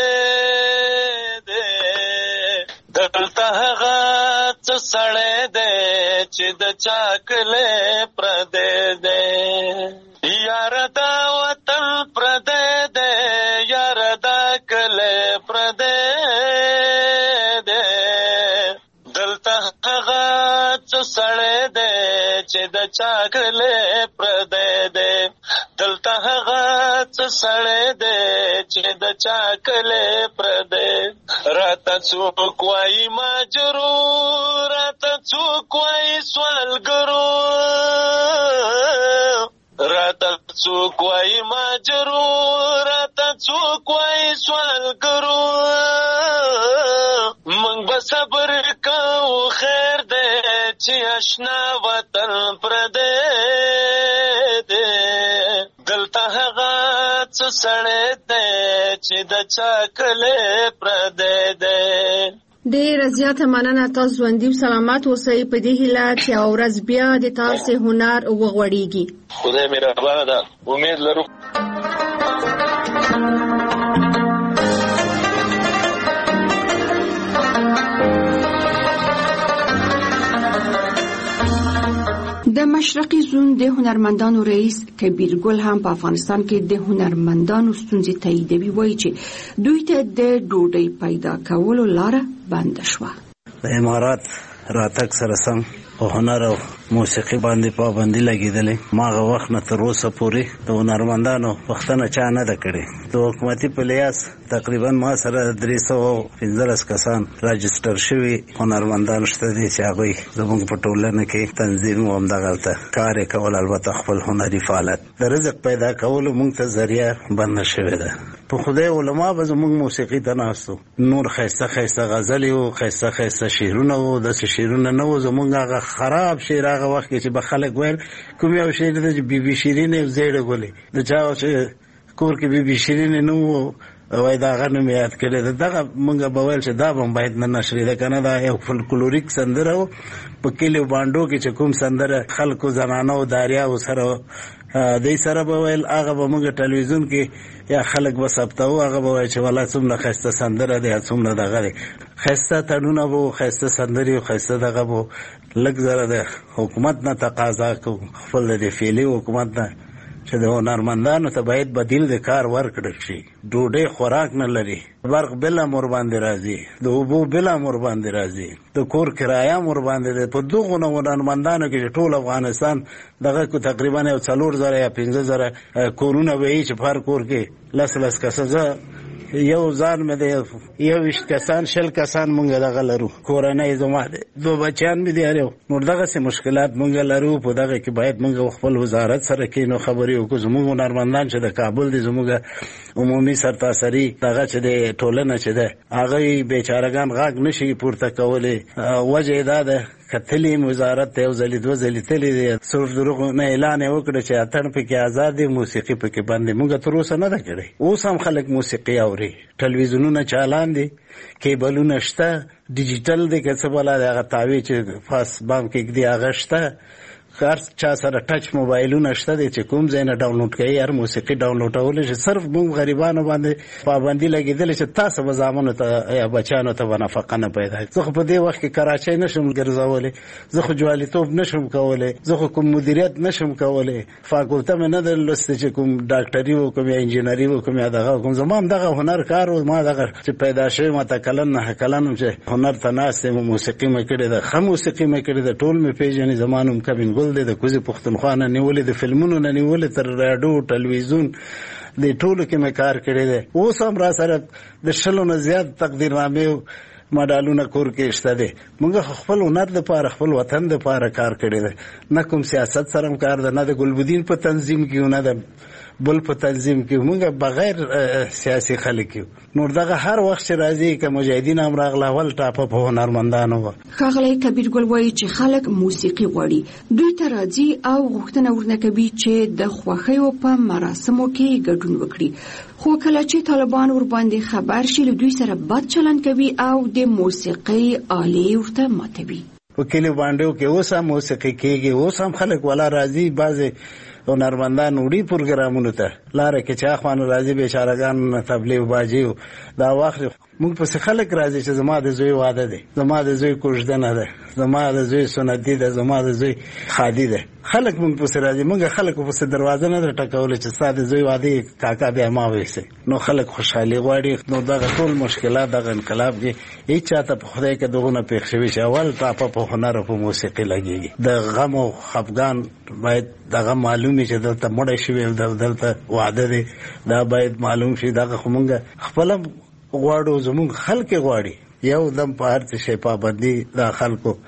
دی دلته هغه څه سړی دی چې د چا کلی پردی دی یاره دا وطن پردی دی یاره دا کلی پردی دی دلته هغه څه سړی دی چې د چا کلی پردی دی دلته هغه څه سړی دی چې د چا کلی پردی راته څوک وایي ماجرو راته څوک وایي سوالګرو راته څوک وایي ماجرو راته څوک وایي سوالګرو موږ به صبر کوو خیر دی چې آشنا وطن پردې دې دلته هغه څه سړی دی چې د چا کلی پردی دی. ډېر زیاته مننه. تاسو ژوندي او سلامت اوسئ په دې هیله چې یوه ورځ بیا د تاسې هنر وغوړېږي. خدای مهربانه ده، امید لرو. د مشرقي زون د هنرمندانو رئیس کبیر ګل هم په افغانستان کې د هنرمندانو ستونزې تاییدوي، وایي چې دوی ته د ډوډۍ پیدا کولو لاره بنده شوه. د امارات راتګ سره سم په هنر او موسیقي باندې پابندي لګېدلې. ماغه وخت نه تر اوسه پورې د هنرمندانو پوښتنه چا نه ده کړې. د حکومتي په لیاس تقریبا ما سره درې سوه پنځلس کسان راجسټر شوي هنرمندان شته دي چې هغوی زموږ په ټولنه کې تنظیم و همدغلته کار یې کول، البته خپل هنري فعالیت د رزق پیدا کولو موږ ته ذریعه بنده شوې ده. په خدای علما به زموږ موسیقي ته ناست وو، نور ښایسته ښایسته غزلې وو، ښایسته ښایسته شعرونه وو. داسې شعرونه نه وو زموږ هغه خراب شعر هغه وخت کې چې به خلک ویل کوم یو شعر دی چې بي بي شیرین یې زیړه ګلې د چا چې کور کې بي بي شیرین نه وو وای دا هغه نوم یاد کړی ده. دغه موږ به ویل چې دا به هم باید نه نشري ده که نه. دا یو فولکلوریک سندره و په کلیو بانډو کې چې کوم سندره خلکو زنانو داریاو سره دی سره به ویل، هغه به موږ ټلویزیون کې یا خلک به ثبتوو، هغه به وایي چې والله څومره ښایسته سندره دی، څومره دغه دی. ښایسته تړونه به وو، ښایسته سندرې وو، ښایسته دغه به وو. لږ زره د حکومت نه تقاضا کوو، خپل د فعلي حکومت نه چې د هنرمندانو ته باید بدیل د کار ورکړل شي. ډوډۍ خوراک نه لري، برق بل هم ورباندې راځي، د اوبو بل هم ورباندې راځي، د کور کرایه هم ورباندې ده. په دغو هنرمندانو کې چې ټول افغانستان دغه کو تقریبا یو څلور زره یا پنځه زره کورونه به وي چې په هر کور کې لس لس کسه زه یو ځان مې دی یو ویشت کسان شل کسان مونږ دغه لرو، کورنۍ زما دی، دو بچیان مې دی هر نور دغسې مشکلات مونږ لرو. په دغه کې باید مونږ خپل وزارت سره کینو خبرې وکړو. زموږ هنرمندان چې د کابل دي، زموږ عمومي سرتاسري دغه چې د ټولنه چې ده هغوی بیچارهګان غږ نشي پورته کولی. وجه یې دا ده کتلی وزارت ته یو ځلې دوه ځلې تللی دی، صرف دروغ نه اعلان یې وکړه چې اتڼ پکې آزاد دی، موسیقي پکې بند دی. موږ تر اوسه نه ده کړې. اوس هم خلک موسیقي اوري، ټلویزیونونه چالان دي، کیبلونه شته، ډیجیټل دی که څه بلا دی، هغه تاوی چې فاس بام کې ږدي هغه شته. هر چا سره ټچ موبایلونه شته دي چې کوم ځای نه ډاونلوډ کوي، هر موسیقي ډاونلوډولی شي. صرف موږ غریبانو باندې پابندي لګېدلې چې تاسو به زامنو ته یا بچیانو ته به نفقه نه پیدا کړي. زه خو په دې وخت کې کراچۍ نشم ګرځولی، زه خو جواليتوب نشم کولی، زه خو کوم مدیریت نشم کولی، فاکولته مې نه ده لوستې چې کوم ډاکټري وکړم یا انجینري وکړم یا دغه وکړم. زما هم دغه هنر کار و. ما دغه چې پیدا شوی ما ته کلن نه کلن چې هنر ته ناست یم، موسیقي مې کړې ده، ښه موسیقي مې کړې ده، ټول مې پېژني. زما نوم کبین ګل دی، د کوزې پښتونخوا نه نیولې، د فلمونو نه نیولې تر راډیو ټلویزیون د ټولو کې مې کار کړی دی. اوس هم را سره د شلو نه زیات تقدیرنامې مډالونه کور کې شته دي. موږ خپل هنر دپاره خپل وطن دپاره کار کړی دی، نه کوم سیاست سره هم کار ده، نه د ګلبدین په تنظیم کې نه د بل په تنظیم کې. موږ بغیر سیاسي خلک یو. نور دغه هر وخت چې راځي که مجاهدین هم راغله ول ټاپه په هنرمندانو وه. ښاغلی کبیر ګل وایي چې خلک موسیقي غواړي، دوی ته راځي او غوښتنه ورنه کوي چې د خوښیو په مراسمو کې ګډون وکړي. خو کله چې طالبان ورباندې خبر شي له دوی سره بد چلند کوي او د موسیقي آلې ورته ماتوي. په کلیو باندې کې اوس هم موسیقي کېږي، اوس هم خلک ولا راځي. بعضې هنرمندان وړي پروګرامونو ته لاره کې چې اخوان راځي بیچارهګان تبلیغ باجي دا وخت موږ پسې خلک راځي چې زما د زوی واده دی، زما د زوی کوژدنه ده، زما د زوی سنتي ده، زما د زوی خادي ده. خلک موږ پسې راځي. موږ خلک پسې دروازه نه در ټکولی چې ستا د زوی واده کاکا بیا ما ویسي. نو خلک خوشحالي غواړي. نو دغه ټول مشکلات دغه انقلاب کې هیڅ چاته په خدای کې دغونه پېښ شوي چې اول ټاپه په هنر او په موسیقي لګېږي. د غم او خفګان باید دغه معلوم چې دلته مړی شوي دلته واده دی، دا باید معلوم شي. دغه خو موږ خپله غواړو، زموږ خلک غواړي. یو دم په هر څه شی پابندي دا خلکو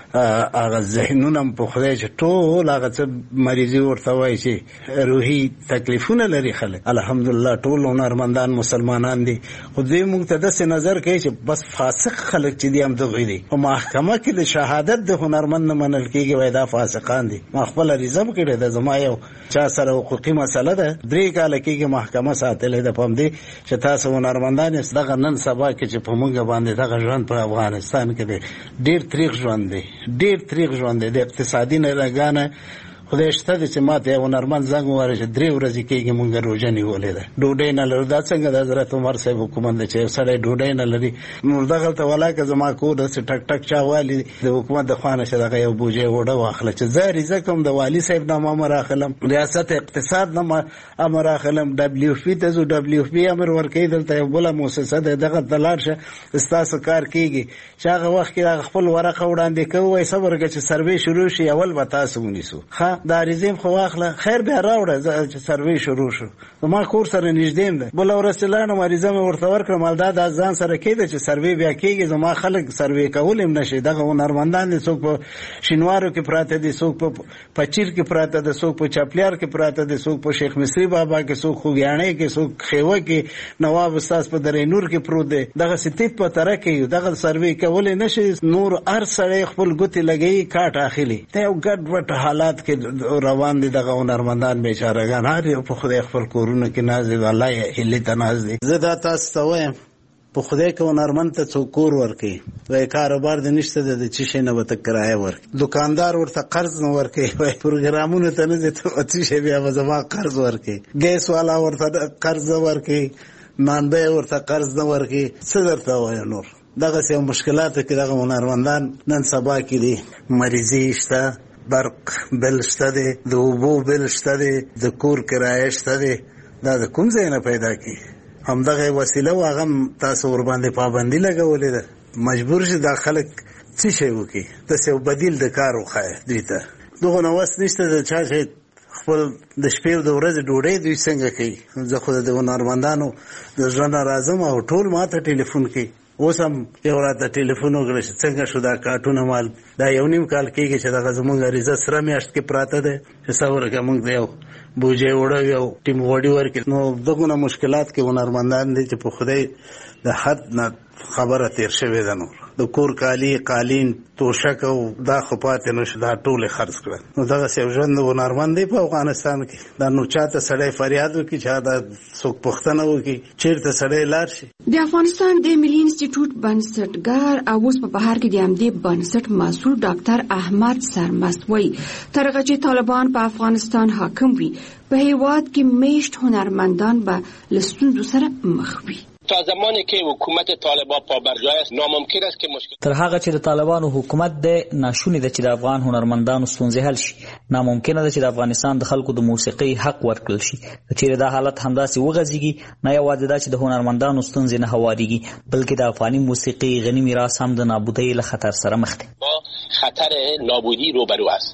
هغه ذهنونه په خدای چې ټول هغه څه مریضي ورته وایي چې روحي تکلیفونه لري خلک الحمدلله ټول هنرمندان مسلمانان دي. خو دوی موږ ته داسې نظر کوي چې بس فاسق خلک چې دي همدغوی دي. په محکمه کې د شهادت د هنرمند نه منل کېږي وایي دا فاسقان دي. ما خپله ریزم کړې ده زما یو چا سره حقوقي مسله ده درې کاله کېږي محکمه ساتلې ده په همدې چې تاسو هنرمندان یاست دغه نن سبا کې چې په موږ باندې دغه ژوند په افغانستان کې دی ډېر تریخ ژوند دی ډېر تریخ ژوند دی د اقتصادي ناروغانه خدای شته دی چې ما ته یو هنرمند زنګ ووهلی چې درې ورځې کېږي مونږ روژه نیولې ده ډوډۍ نه لرو. دا څنګه د حضرت عمر صاحب حکومت دی چې یو سړی ډوډۍ نه لري نو دغلته ولاکه زما کور داسې ټک ټک چا والي د حکومت د خوا نه چې دغه یو بوجۍ اوړه واخله چې زه عریضه کوم د والي صاحب نه هم امر اخلم ریاست اقتصاد نه امر اخلم ډبلیو اف پي ته ځو ډبلیو اف پي امر ورکوي دلته یو بله مؤسسه ده دغه ته لاړ شه ستاسو کار کېږي چې هغه وخت کې هغه خپل ورقه وړاندې کوو وایي صبر وکړه چې سروې شروع شي اول به تاسو ونیسو ښه دا عریضې خو واخله خیر بیا راوړه چې سروې شروع شو زما کور سره نږدې ده بله ورځ چې لاړم عریضه مې ورته ورکړم دا د ځان سره کېده چې سروې بیا کېږي زما خلک سروې کول هم نشي دغه هنرمندان دي څوک په شینوارو کې پراته دي څوک په پچیر کې پراته ده څوک په چاپلیار کې پراته دي څوک په شیخ مصری بابا کې څوک خوږیاڼۍ کې څوک خیوه کې نواب استاد په درې نور کې پروت دی دغه ستیت په تره کې دغه سروې کولی نشي نور هر سړی خپل ګوتې لګوي کاټ اخلي ته یو ګډ وډ حالات کې روان دي دغه هنرمندان بیچارهګان هر یو په خدای خپل کورونه کې ناز دی الله یې هیلې ته ناز دی. زه دا تاسو ته وایم په خدای کې هنرمند ته څوک کور ورکوي وایي کاروبار د نشته ده د څه شی نه به ته کرایه ورکړي دکاندار ورته قرض نه ورکوي وایي پروګرامونو ته نه ځي ته څه شی بیا به زما قرض ورکوي ګیس والا ورته قرض نه ورکوي نانبی ورته قرض نه ورکوي څه درته وایه نور دغسې یو مشکلاتو کې دغه هنرمندان نن سبا کې دي مریضي شته برق بل شته دی د اوبو بل شته دی د کور کرایه شته دی دا د کوم ځای نه پیدا کی همدغه وسیله و هغه تاسو ور باندې پابندي لګولې ده مجبور شي دا خلک څه شی وکړي داسې یو بدیل د کار وښایه دوی ته دغه نو وس نشته د چا چې خپل د شپې او د ورځې ډوډۍ دوی څنګه کوي زه خو د هنرمندانو د زړه نه راځم او ټول ما ته ټلیفون کوي اوس هم یو راته ټلیفون وکړه چې څنګه شو دا کارټونه مال دا یو نیم کال کېږي چې دغه زمونږ عریضه سره میاشت کې پراته ده چې صبر وکړه موږ د یو بوجۍ وړه یو ټیم غوړي ورکړي نو دغونه مشکلات کې هنرمندان دي چې په خدای د حد نه خبره تیر شوې ده نور د کور کالي قالین توشک او دا خو پاتې نه شو دا ټولې خرڅ کړه نو دغسې یو ژوند د هنرمند دی په افغانستان کې دا نو چاته سړی فریاد وکړي چا دا څوک پوښتنه وکړي چېرته سړی لاړ شي. د افغانستان د ملي انسټیټیوټ بنسټګر او اوس په بهر کې د همدې بنسټ مسؤل ډاکټر احمد سرمست وایي تر هغه چې طالبان په افغانستان حاکم وي په هېواد کې میشت هنرمندان به له ستونزو سره مخ وي. تا زمانی که حکومت طالبان پابرجای است ناممکن است که مشکل تر هغه چې د طالبانو حکومت د ناشونی د چې د افغان هنرمندانو ستونزې حل شي ناممکن ده چې د افغانستان د خلکو د موسیقي حق ورکړل شي چې دا حالت همداسې وغځيږي نه یوازې دا چې د هنرمندانو ستونزې نه هواریږي بلکې د افغاني موسیقي غني میراث هم د نابودۍ له خطر سره مخ دی با خطر نابودی روبرو است.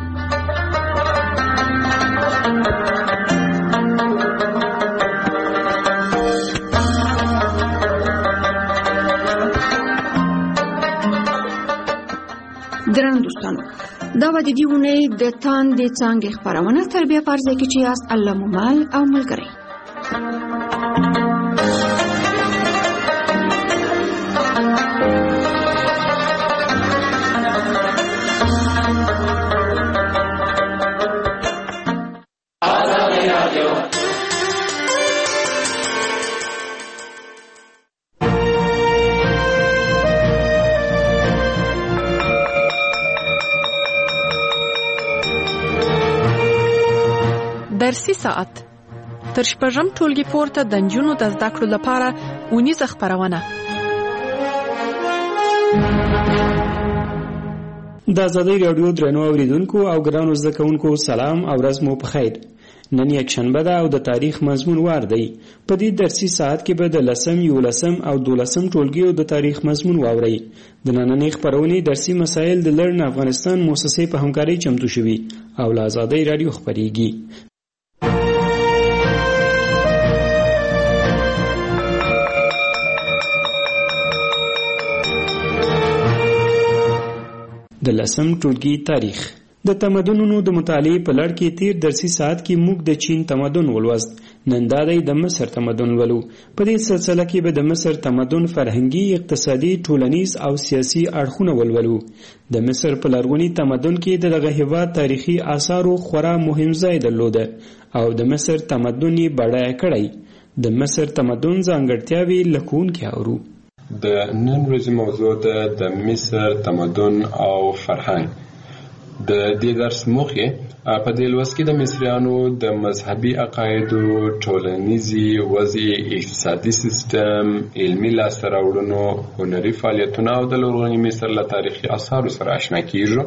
درنو دوستانو دا و د دې اونۍ د تاندې څانګې خپرونه تر بیا فرضه کې چې یاست الله مومل او ملګری درسي ساعت تر شپږم ټولګي پورته د نجونو د زده کړو لپاره اونیزه خپرونه د آزادۍ راډیو درنو اوریدونکو او ګرانو زده کوونکو سلام او ورځ مو په خیر. نن یک شنبه ده او د تاریخ مضمون وار دی. په دې درسي ساعت کې به د لسم یولسم او دولسم ټولګیو د تاریخ مضمون واورئ. د نننۍ خپرونې درسي مسایل د لرن افغانستان مؤسسې په همکارۍ چمتو شوي او له آزادۍ راډیو خپریږي. د لسم ټولګي تاریخ. د تمدنونو د مطالعې په لړ کې تیر درسي ساعت کې موږ د چین تمدن ولوست. نن دا دی د مصر تمدن ولو. په دې سلسله کې به د مصر تمدن فرهنګي، اقتصادي، ټولنیز او سیاسي اړخونه ولولو. د مصر په لرغوني تمدن کې د دغه هېواد تاریخي آثارو خورا مهم ځای درلوده او د مصر تمدن یې بډایه کړی. د مصر تمدن ځانګړتیاوې له ښوونکي اورو. د نن ورځې موضوع ده د مصر تمدن او فرهنګ. د دې درس موخه په دې لوست کې د مصریانو د مذهبي عقایدو، ټولنیزي وضع، اقتصادي سیستم، علمي لاسته راوړنو، هنري فعالیتونو او د لرغوني مصر له تاریخي آثارو سره آشنا کیږو.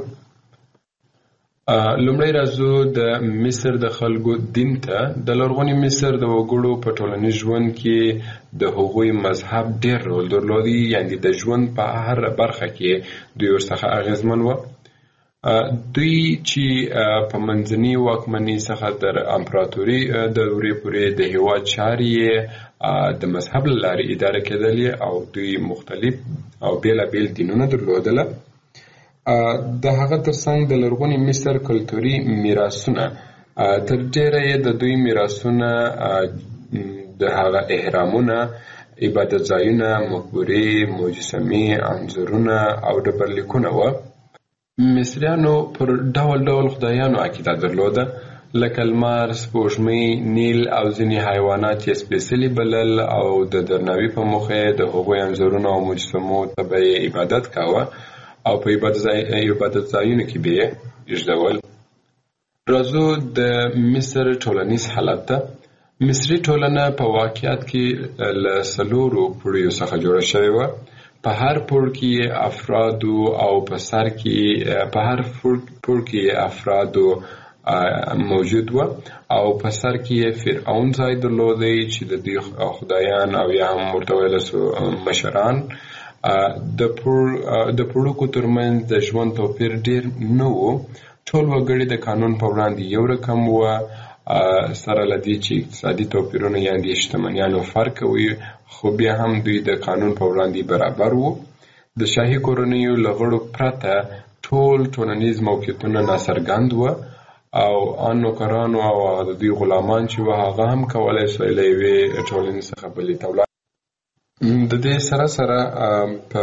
لومړی راځو د مصر د خلکو دین ته. د لرغوني مصر د وګړو په ټولنیز ژوند کې د هغوی مذهب ډېر رول درلودی، یعنې د ژوند په هر برخه کې دوی ورڅخه اغیزمن و. دوی چې په منځني واکمنۍ څخه تر امپراتوري دورې پورې د هېواد چارې د مذهب له لارې اداره کېدلې او دوی مختلف او بېلابېل دینونه درلودله. د هغه ترڅنګ د لرغوني مصر کلتوري میراثونه تر ډېره یې د دوی میراثونه د هغه احرامونه، عبادت ځایونه، مقبرې، مجسمې، انځورونه او ډبرلیکونه وه. مصریانو پر ډول ډول خدایانو عقیده درلوده، لکه لمر، سپوږمۍ، نیل او ځینې حیوانات یې سپېڅلي بلل او د درناوي په موخه د هغوی انځورونو او مجسمو ته به یې عبادت کاوه او په عبادت ځایونو کې به یې ایږدول. راځو د مصر ټولنیز حالت ته. مصري ټولنه په واقعیت کې له څلورو پوړیو څخه جوړه شوې وه. په هر پوړ کې افرادو او په سر کې په هر پوړ کې افرادو موجود و او په سر کې فرعون ځای درلودی چې د دوی خدایان او یا هم ورته ویل سو مشران. د پوړ د پوړکو ترمنځ د ژوند توپیر ډیر نه و. ټول وګړي د قانون په وړاندې یو رقم و، سره له دې چې اقتصادي توپیرونه یعنې شتمنیانو فرق وي، خو بیا هم دوی د قانون په وړاندې برابر وو. د شاهي کورنیو له غړو پرته ټول ټولنیز موقعیتونه ناڅرګند وو او ان نوکرانو او د دوی غلامان چې وو هغه هم کولی سوی له یوې ټولنې څخه بلې ته ولاړ. د دې سره سره په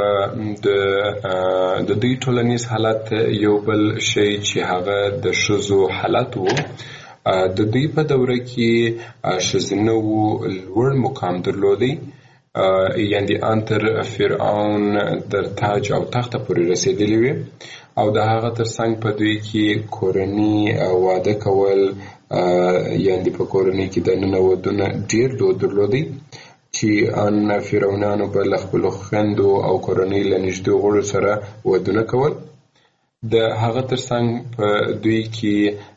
د دوی ټولنیز حالت یو بل شی چې هغه د ښځو حالت وو. د دوی په دوره کې ښځینه وو لوړ مقام درلودی، یعنې ان تر فرعون در تاج او تخته پورې رسېدلي وي او د هغه ترڅنګ په دوی کې کورني واده کول، یعنې په کورنۍ کې دننه ودونه ډېر دود درلودی چې ان فرعونانو به له خپلو خویندو او کورنۍ له نږدې غړو سره ودونه کول. د هغه ترڅنګ په دوی کې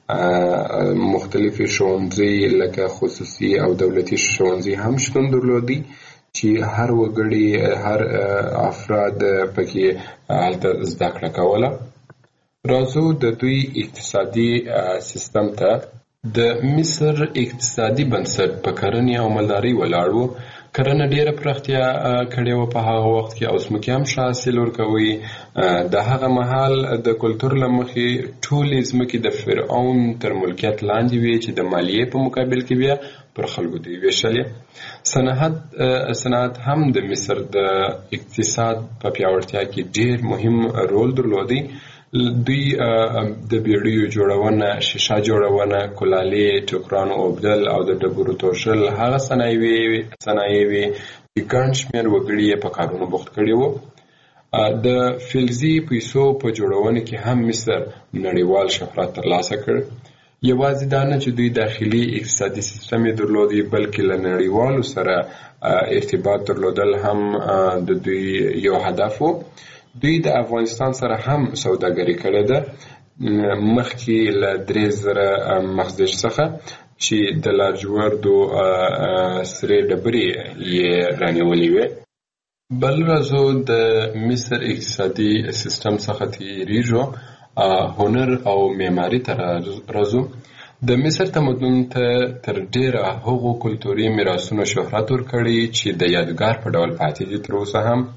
مختلفې ښوونځي لکه خصوصي او دولتي ښوونځي هم شتون درلودي چې هر وګړي هر افراد پکې هلته زده کړه کوله. راځو د دوی اقتصادي سیستم ته. د مصر اقتصادي بنسټ په کرنې او مالدارۍ ولاړ و. کرنه ډیره پراختیا کړې وه په هغه وخت کې او ځمکې هم ښه حاصل ورکوي. د هغه مهال د کلتور له مخې ټولې ځمکې د فرعون تر ملکیت لاندې وې چې د مالیې په مقابل کې بیا پر خلکو دوی ویشلې. صنعت صنعت هم د مصر د اقتصاد په پیاوړتیا کې ډیر مهم رول درلودی. دوی د بیړیو جوړونه، شیشه جوړونه، کلالې، ټوکرانو اوبدل او د ډبرو توشل هغه صنایع صنایع وې چې ګڼ شمېر وګړي یې په کارونو بوخت کړي وو. د فلزي پیسو په جوړونه کې هم مصر نړیوال شهرت ترلاسه کړ. یوازې دا نه چې دوی داخلي اقتصادي سیستم یې درلودی، بلکې له نړیوالو سره ارتباط درلودل هم د دوی یو هدف و. دوی د افغانستان سره هم سوداګري کړې ده، مخکې له درې زره مخزن څخه چې د لاجوردو سرې ډبرې یې رانیولې وې. بل راځو د مصر اقتصادي سیستم څخه تیریږو، هنر او معماري ته راځو. د مصر تمدن ته تر ډیره هغو کلتوري میراثونو شهرت ورکړی چې د یادګار په ډول پاتې دي تر اوسه هم. د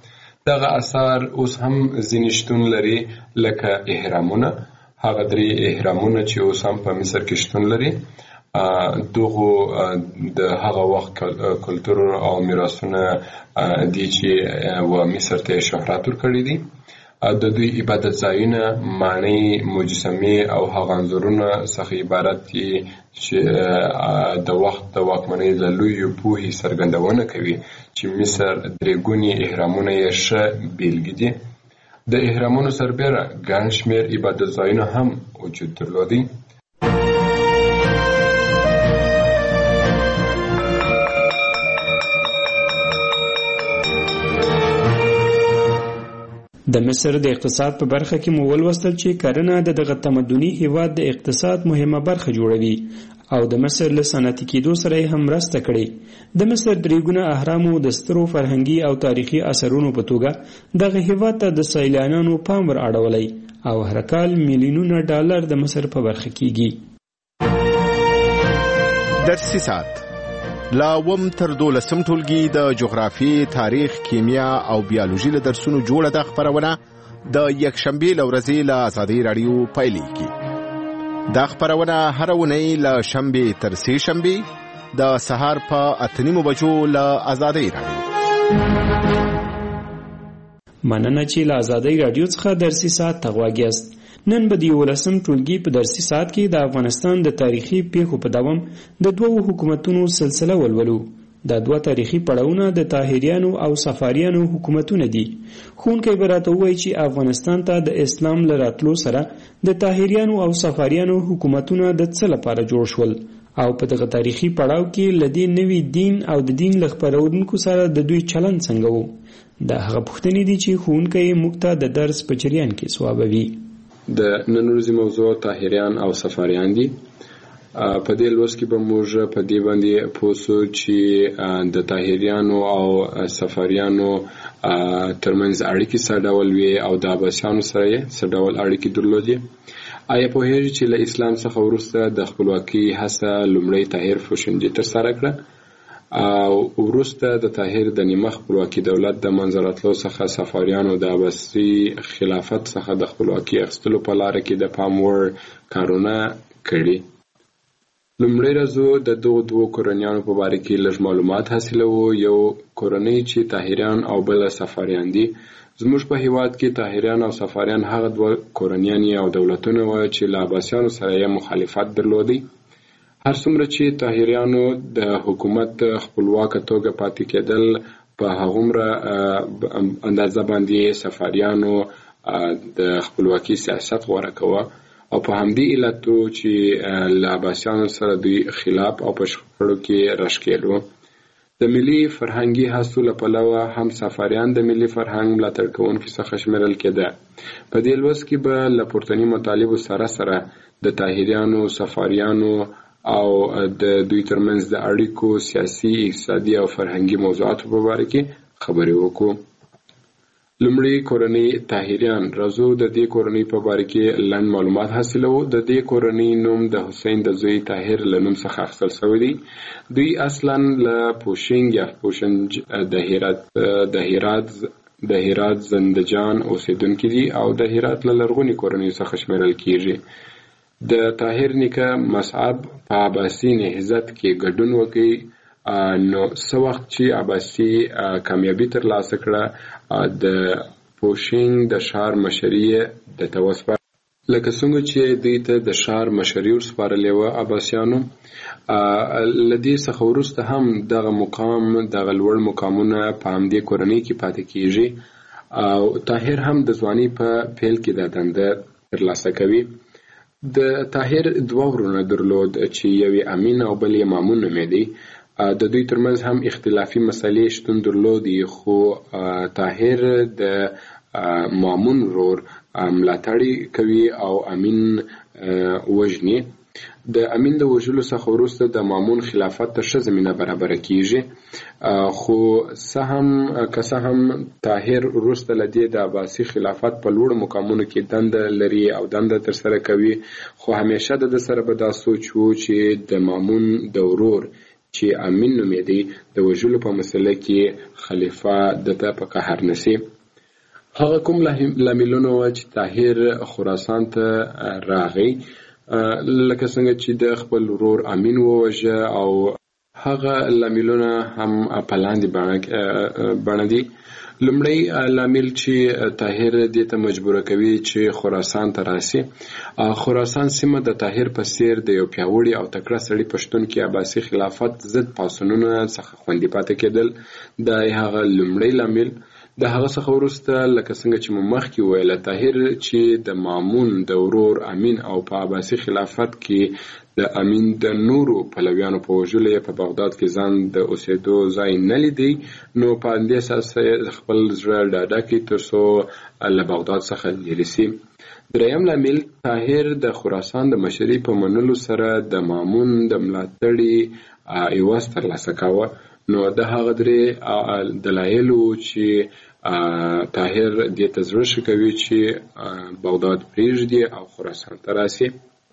دغه آثار اوس هم ځینې شتون لري لکه اهرامونه، هغه درې اهرامونه چې اوس هم په مصر کې شتون لري. دغه د هغه وخت کلتور او میراثونه دي چې و مصر ته شهرت ورکړي دي. د دوی عبادت ځایونه، ماڼۍ، مجسمې او هغه انځورونه څخه عبارت دي چې د وخت د واکمنۍ له لویو پوهې څرګندونه کوي چې مصر درې ګوني اهرامونه یې ښه بیلګې دي. د اهرامونو سربیره ګڼ شمېر عبادت ځایونه هم وجود درلودي. د مصر د اقتصاد په برخه کې مو ولوستل چې کرنه د دغه تمدني هیواد د اقتصاد مهمه برخه جوړوي او د مصر له صنعتي کېدو سره یې هم مرسته کړې. د مصر درې ګونه اهرامو د سترو فرهنګي او تاریخي اثرونو په توګه دغه هیواد ته د سیلانیانو پام ور اړولی او هر کال میلیونونه ډالر د مصر په برخه کېږي. درسي ساعت لا وم تر دولسم ټولګي د جغرافي، تاریخ، کیمیا او بیولوژي له درسونو جوړه د خبرونه د یکشنبه لورځي له آزادۍ رادیو پیلېږي. دا خبرونه هر ونی له شنبه تر سه شنبه د سهار په اته نیمو بجو له آزادۍ رادیو. مننه چې له آزادۍ رادیو څخه درسي ساعت ته غواګیاست. نن به د یولسم ټولګي په درسي ساعت کې د افغانستان د تاریخي پیښو په دوام د دوو حکومتونو سلسله ولولو. دا دوه تاریخي پړاوونه د طاهریانو او صفاریانو حکومتونه دي. ښوونکی به راته ووایي چې افغانستان ته د اسلام له راتلو سره د طاهریانو او صفاریانو حکومتونه د څه لپاره جوړ شول او په دغه تاریخي پړاو کې له دې نوي دین او د دین له خپرونکو سره د دوی چلند څنګه و. دا هغه پوښتنې دي چې ښوونکی موږ ته د درس په جریان کې ځوابوي. د نن ورځې موضوع طاهریان او صفاریان دي. په دې لوست کې به موږ په دې باندې پوه شو چې د طاهریانو او صفاریانو ترمنځ اړیکې څه ډول وي او د عباسیانو سره یې څه ډول اړیکې درلودې. آیا پوهیږئ چې له اسلام څخه وروسته د خپلواکۍ هڅه لومړی طاهر فوشنجي ترسره کړه او وروسته د طاهر د نیمه خپلواکي دولت د منځه راتلو څخه صفاریانو د عباسي خلافت څخه د خپلواکي اخیستلو په لاره کې د پام وړ کارونه کړي. لومړی راځو د دغو دوو کورنیانو په باره کې لږ معلومات حاصلوو. یو کورنۍ چې طاهریان او بل صفاریان دي. زموږ په هیواد کې طاهریان او صفاریان هغه دوه کورنیان او دولتونه وو چې له عباسیانو سره یې مخالفت درلودی. هر څومره چې طاهریانو د حکومت خپلواکه توګه پاتې کېدل، په هغومره اندازه باندې صفاریانو د خپلواکي سیاست غوره کوه او په همدې علتو چې له عباسیانو سره دوی خلاف او په شخړو کې راښکېلو. د ملي فرهنګي هڅو له پلوه هم صفاریان د ملي فرهنګ ملاتړ کوونکو څخه شمیرل کېده. په دې لوست کې به له پورتني مطالبو سره سره د طاهریانو، صفاریانو او د دوی ترمنځ د اړیکو سیاسي، اقتصادي او فرهنګي موضوعاتو په اړه کې خبرې وکړو. لومړی کورنۍ طاهریان. راځو د دې کورنۍ په اړه کې لنډ معلومات حاصلو. د دې کورنۍ نوم د حسین د زوی طاهر له نوم څخه اخیستل شوی دی. دوی اصلا له پوشنګ یا پوشنج د هرات د هرات د هرات زندجان اوسیدونکي دي او د هرات له لرغوني کورنۍ څخه شمیرل کیږي. د طاهر نیکه مصعب په عباسي نهضت کې ګډون وکړي. نو څه وخت چې عباسي کامیابي ترلاسه کړه، د پوشنګ د ښار مشري د توسپه لکه څنګه چې دوی ته د ښار مشري ورسپارلې وه عباسیانو. له دې څخه وروسته هم دغه مقام دغه لوړ مقامونه په همدې کورنۍ کې پاتې کیږي او طاهر هم د ځوانۍ په پیل کې دا دنده ترلاسه کوي. د طاهر دوه ورونه درلود چې یو یې امین او بل یې مامون نومېدی. د دوی ترمنځ هم اختلافي مسلې شتون درلودي، خو طاهر د مامون ورور ملاتړ کوي او امین وژني. د امین د وژلو څخه وروسته د مامون خلافت ته ښه زمینه برابره کیږي. خو څه هم که څه هم طاهر وروسته له دې د عباسي خلافت په لوړو مقامونو کې دنده لري او دنده ترسره کوي، خو همیشه د ده سره به دا سوچ و چې د مامون د ورور چې امین نومېدی د وژلو په مسله کې خلیفه دته په قهر نسی. هغه کوم لاملونه و چې طاهر خراسان ته راغی، لکه څنګه چې د خپل ورور امین ووژه، او هغه لاملونه هم په لاندې بڼه دي. لومړی لامل چې طاهر دې ته مجبوره کوي چې خراسان ته راسي. خراسان سیمه د طاهر په څیر د یو پیاوړي او تکړه سړي پښتون کې عباسي خلافت ضد پاڅونونو څخه خوندي پاتې کېدل. دا هغه لومړی لامل. د هغه څخه وروسته لکه څنګه چې مو مخکې ویله، طاهر چې د مامون د ورور امین او په عباسي خلافت کې د امین د نورو پلویانو په وژلو یې په بغداد کې ځان د اوسېدو ځای نه لیدی، نو په همدې اساس خپل زړه ډاډه کړي تر څو له بغداد څخه لرې سي. دریم لامل، طاهر د خراسان د مشرۍ په منلو سره د مامون د ملاتړي عوض ترلاسه کاوه. نو د هغه درې دلایل وو چې طاهر دې ته زړه ښه کوي چې بغداد پرېږدي او خراسان ته راسي.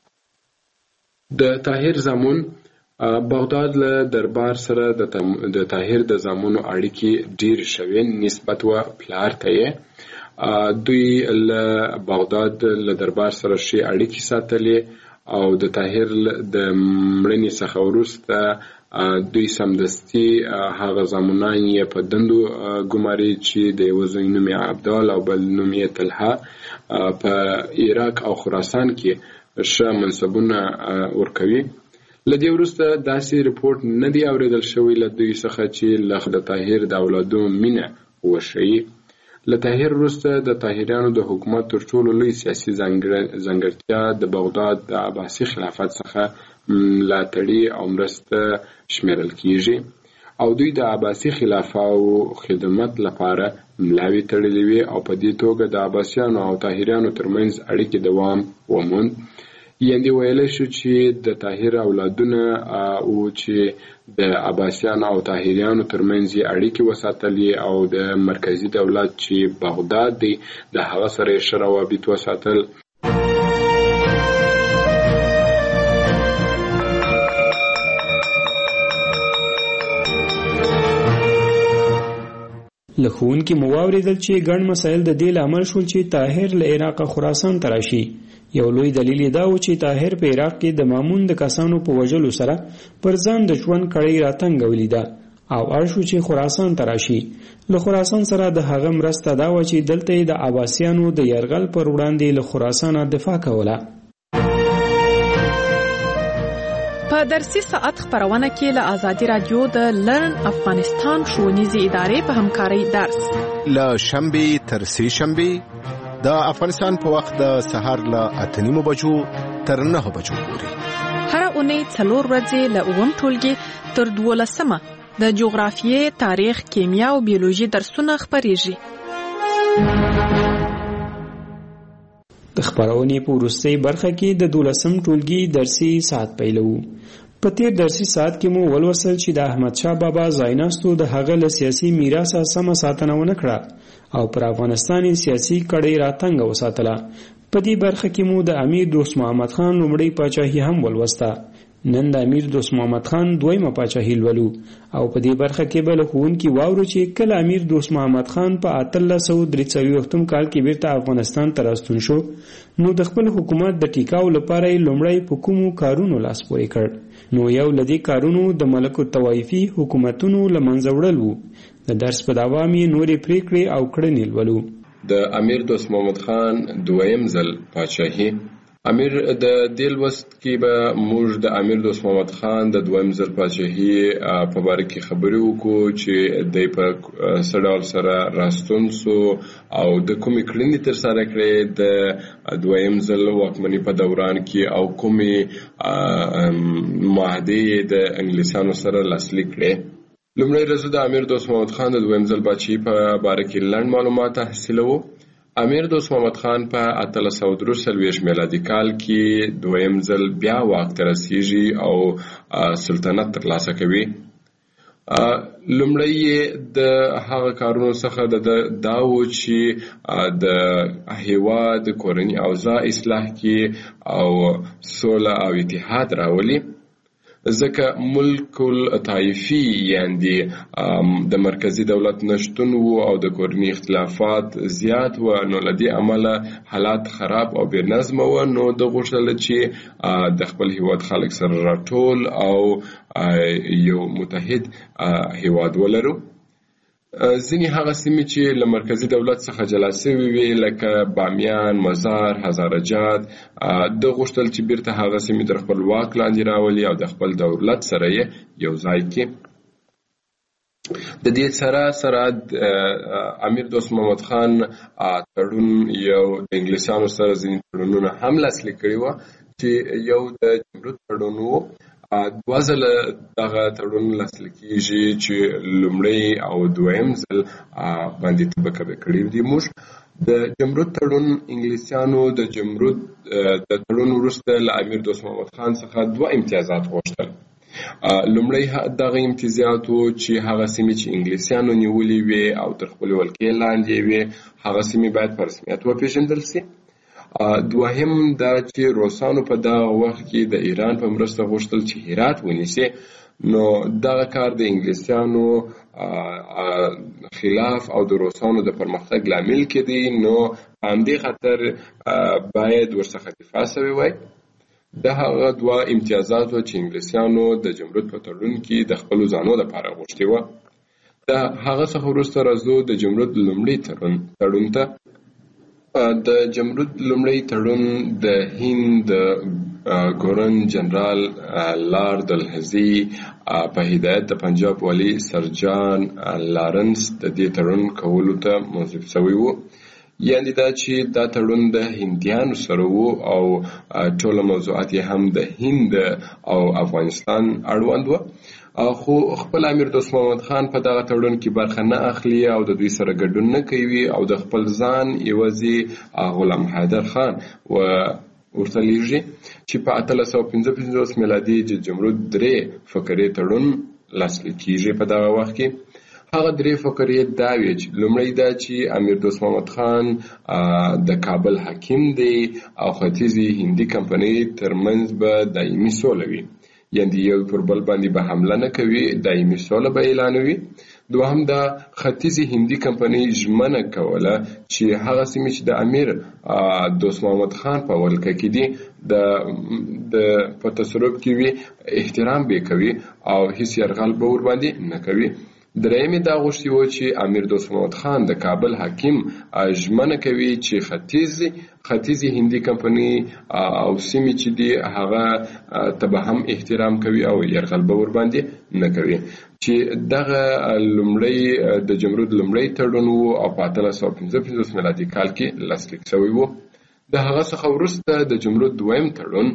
د طاهر زامن بغداد له دربار سره د طاهر د زامنو اړیکې ډېرې شوې نسبت و پلار ته یې. دوی له بغداد له دربار سره ښې اړیکې ساتلې او د طاهر د مړینې څخه وروسته دوی سمدستي هغه زامنان یې په دندو ګماري چې د یوه زوی نوم یې عبدال او بل نوم یې طلحه په عراق او خراسان کې ښه منصبونه ورکوي. له دې وروسته داسې رپورټ نه دی اورېدل شوی له دوی څخه چې له د طاهر د اولادو مینه وښیي. له طاهر وروسته د طاهریانو د حکومت تر ټولو لوی سیاسي ځانګړتیا د بغداد د عباسي خلافت څخه ملاتړي او مرسته شمیرل کیږي، او دوی د عباسي خلافاو خدمت لپاره ملاوي تړلې وي او په دې توګه د عباسیانو او طاهریانو ترمنځ اړیکې دوام وموند. یعنې ویلی شو چې د طاهر اولادونه او چې د عباسیانو او طاهریانو ترمنځ یې اړیکې وساتلې او د مرکزي دولت چې بغداد دی د هغه سره یې ښه روابط وساتل. له ښوونکي مو واورېدل چې ګڼ مسایل د دې لامل شول چې طاهر له عراقه خراسان ته راشي. یو لوی دلیل دا و چې طاهر په عراق کې د مامون د کسانو په وژلو سره پر ځان د ژوند کړۍ راتنګولې ده او اړ شو چې خراسان ته راشي. له خراسان سره د هغه مرسته دا و چې دلته د عباسیانو د یرغل پر وړاندې له خراسانه دفاع کوله. په درسي ساعت خبرونه کې له آزادي رادیو د لرن افغانستان ښوونیزې ادارې په همکارۍ درس له شنبې تر سې شنبې د افغانستان په وخت د سهار له اته نیمو بجو تر نهه بجو پورې هر اونۍ څلور ورځې له اووم ټولګي تر دولسمه د جغرافیې، تاریخ، کیمیا او بیولوژي درسونه خپریږي. د خبرونې په وروستۍ برخه کې د دولسم ټولګي درسي ساعت پیلو. په تیر درسي ساعت کې مو ولوسل چې د احمد شاه بابا ځایناستو د هغه له سیاسي میراثه سمه ساتنه ونه کړه او پر افغانستان سیاسي کړۍ راتنګه وساتله. په دې برخه کې مو د امیر دوست محمد خان لومړی پاچاهي هم ولوسته. نن د امیر دوست محمد خان دویمه پاچاهي لولو او په دې برخه کې به له ښوونکي واورو چې کله امیر دوست محمد خان په اتلس سوه درې څلوېښتم کال کې بیرته افغانستان ته راستون شو، نو د خپل حکومت د ټیکاو لپاره یې لومړی په کومو کارونو لاس پورې کړ. نو یو له دې کارونو د ملک الطوایفي حکومتونو له منځه وړل وو. د درس په دوام یې نورې پریکړې او کړنې لولو. د امیر دوست محمد خان دویم ځل پاچاهي. امیر د دې لوست کې به موږ د امیر دوست محمد خان د دویم ځل پاچاهي په باره کې خبرې وکړو چې دی په څه ډول سره راستون سو او د کومې کړنې ترسره کړې د دویم ځل واکمنۍ په دوران کې او کومې معاهدې د انګلیسانو سره لاسلیک کړې. لومړی ورځ د امیر دوست محمد خان د دویم ځل پاچاهي په باره کې لنډ معلومات حاصلوو. امیر دوست محمد خان په اتلس سوه درې څلوېښت میلادي کال کې دویم ځل بیا واک ته رسیږي او سلطنت ترلاسه کوي. لومړی د هغه کارونو څخه دا و چې د هیواد کورني اوضاع اصلاح کړي او سوله او اتحاد راولي. ځکه ملک الطائفي یعنی د مرکزی دولت نشتون وو او د کورنی اختلافات زیات و، نو لدی عمله حالات خراب او بے نظم و. نو د غوښتل چې د خپل هیواد خلک سره راټول او یو متحد هیواد ولرو. ځینې هغه سیمې چې له مرکزی دولت څخه جلا شوې وي لکه بامیان، مزار، هزارجات، د غوښتل چې بیرته هغه سیمې تر خپل واک لاندې راولي او د خپل دولت سره یې یو ځای کړي. د دې سره سره امیر دوست محمد خان تړون یو د انګلیسانو سره ځینې تړونونه هم لاسلیک کړي وو چې یو د جمرود تړون وو. دوه ځله دغه تړون لاسلیک کېږي چې لومړی او دویم ځل باندې طبقه کړي دي. موږ د جمرود تړون انګلیسانو د جمرود د تړون وروسته له امیر دوست محمد خان څخه دوه امتیازات غوښتل. لومړی دغه امتیازات وو چې هغه سیمې چې انګلیسانو نیولې وي او تر خپل ولکې لاندې وي هغه سیمې باید په رسمیت وپېژندل سي. دوهم دا چې روسانو په دغه وخت کې د ایران په مرسته غوښتل چې هرات ونیسي، نو دغه کار د انګلیسانو خلاف او د روسانو د پرمختګ لامل کېدی، نو همدې خاطر باید ورڅخه دفاع شوی وای. د هغه دوه امتیازات و چې انګلیسانو د جمرود په تړون کې د خپلو ځانو لپاره غوښتي وه. د هغه څخه وروسته راځو د جمرود لومړي تړون ته. د جمرود لومړی تړون د هند ګورنر جنرال لارډ دلهزي په هدایت د پنجاب والی سر جان لارنس د دې تړون کولو ته موظف شوی وو. یعنی دا چې دا تړون د هندیانو سره وو او ټول موضوعات هم د هند او افغانستان اړوند وو. خو خپل امیر دوست محمد خان په دغه تړون کې برخه نه اخلي او د دوی سره ګډون نه کوي او د خپل ځان یوازې غلام حیدر خان و ورته لیږي چې په اتلس سوه پنځه پنځوس میلادي د جمرود درې فقرې تړون لاسلیک کېږي. په دغه وخت کې هغه درې فقرې دا وې چې لومړی دا چې امیر دوست محمد خان د کابل حاکم دی او ختیځي هندي کمپنۍ ترمنځ به دایمي سوله وي، یعنی یو پر بل باندې به حمله نه کوي، دایمي سوله به اعلانوي. دوهم دا ختیځي هندي کمپنۍ ژمنه کوله چې هغه سیمې چې د امیر دوست محمد خان په ولکه کې دي د په تصرف کې وي احترام به کوي او هیڅ یرغل به ور باندې نه کوي. درېیمې دا غوښتي وو چې امیر دوست محمد خان د کابل حاکم ژمنه کوي چې ختیځي ختیځي هندي کمپنۍ او سیمې چې دي هغه ته به هم احترام کوي او یرغل به ور باندې نه کوي. چې دغه لومړی د جمرود لومړی تړون وو او په اتلس سوه پنځه پنځوس میلادي کال کې لاسلیک شوی وو. د هغه څخه وروسته د جمرود دویم تړون.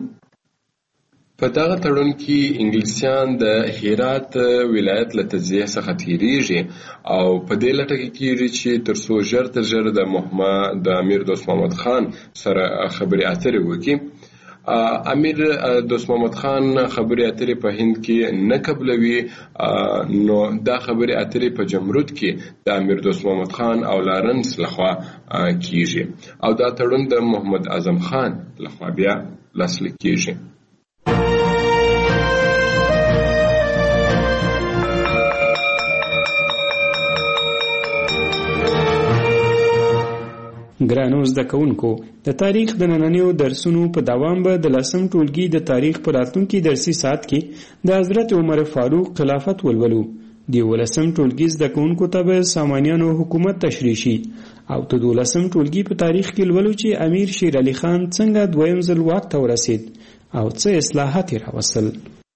په دغه تړون کې انګلیسیان د هرات ولایت له تجزیه څخه تیریږي او په دې لټه کې کېږي چې تر څو ژر تر ژره د محمد د امیر دوست محمد خان سره خبرې اترې وکړي. امیر دوست محمد خان خبرې اترې په هند کې نه قبلوي، نو دا خبرې اترې په جمرود کې د امیر دوست محمد خان او لارنس لخوا کېږي او دا تړون د محمد اعظم خان لخوا بیا لاسلیک کېږي. ګرانو زده کوونکو، د تاریخ د نننیو درسونو په دوام به د لسم ټولګي د تاریخ په راتلونکي درسي ساعت کې د حضرت عمر فاروق خلافت ولولو. د یولسم ټولګي زده کوونکو ته به سامانیانو حکومت تشریح شي او د دولسم ټولګي په تاریخ کې لولو چې امیر شیر علي خان څنګه دویم ځل واک ته ورسید او څه اصلاحات یې راوستل.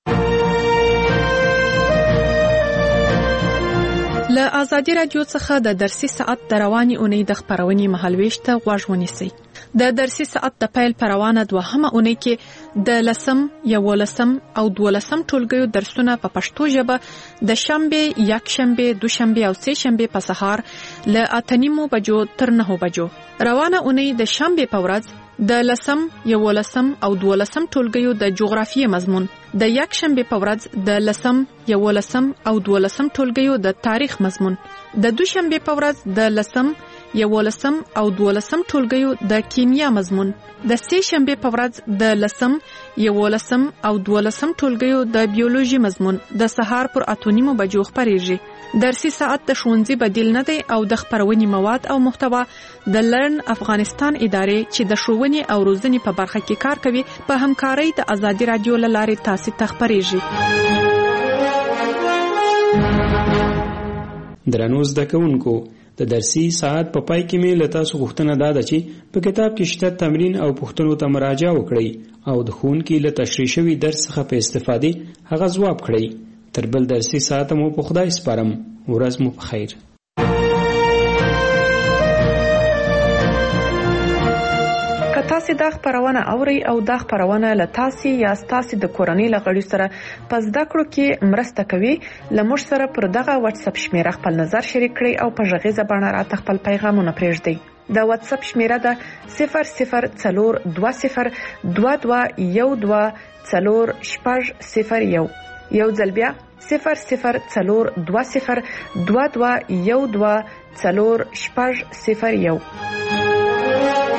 له آزادي رادیو څخه د درسي ساعت د رواني اونۍ د خپرونې مهالويش ته غوږ ونیسئ. د درسي ساعت د پیل پر روانه دوهمه اونۍ کې د لسم، یولسم او دولسم ټولګیو درسونه په پښتو ژبه د شنبه، یکشنبه، دوشنبه او سه شنبه په سهار له اته نیمو بجو تر نهو بجو. روانه اونۍ د شنبه په ورځ د لسم، یولسم او دولسم ټولګیو د جغرافیې مضمون، د یکشنبه په ورځ د لسم، یولسم او دولسم ټولګیو د تاریخ مضمون، د دوشنبه په ورځ د لسم، یولسم او دولسم ټولګیو د کیمیا مضمون د سه شنبه په ورځ د لسم یولسم او دولسم ټولګیو د بیولوژي مضمون د سهار پر اتونیمو بجو خبرېږي درسي ساعت د ښوونځي بدیل نه دی او د خبرونې مواد او محتوا د لرن افغانستان ادارې چې د ښوونې او روزنې په برخه کې کار کوي په همکارۍ د ازادي رادیو لارې تاسو ته خبرېږي. درنو زده کوونکو د درسي ساعت په پای کې مې له تاسو غوښتنه دا ده چې په کتاب کې شته تمرین او پوښتنو ته مراجعه وکړئ او د ښوونکي له تشریح شوي درس څخه په استفادې هغه ځواب کړئ. تر بل درسي ساعت مو په خدای سپارم. ورځ مو په خیر. تاسو دا خبرونه اوري او دا خبرونه له تاسو یا تاسو د کورنۍ لغړي سره پس د کړو کې مرسته کوي. لمر سره پر دغه واتس اپ شمیره خپل نظر شریک کړئ او په ژغیزه باندې راته خپل پیغامونه پرېږدئ. د واتس اپ شمیره ده صفر صفر څلور دوه صفر دوه دوه یو دوه څلور شپږ صفر یو. یو ځل بیا صفر صفر څلور دوه صفر دوه دوه یو دوه څلور شپږ صفر یو.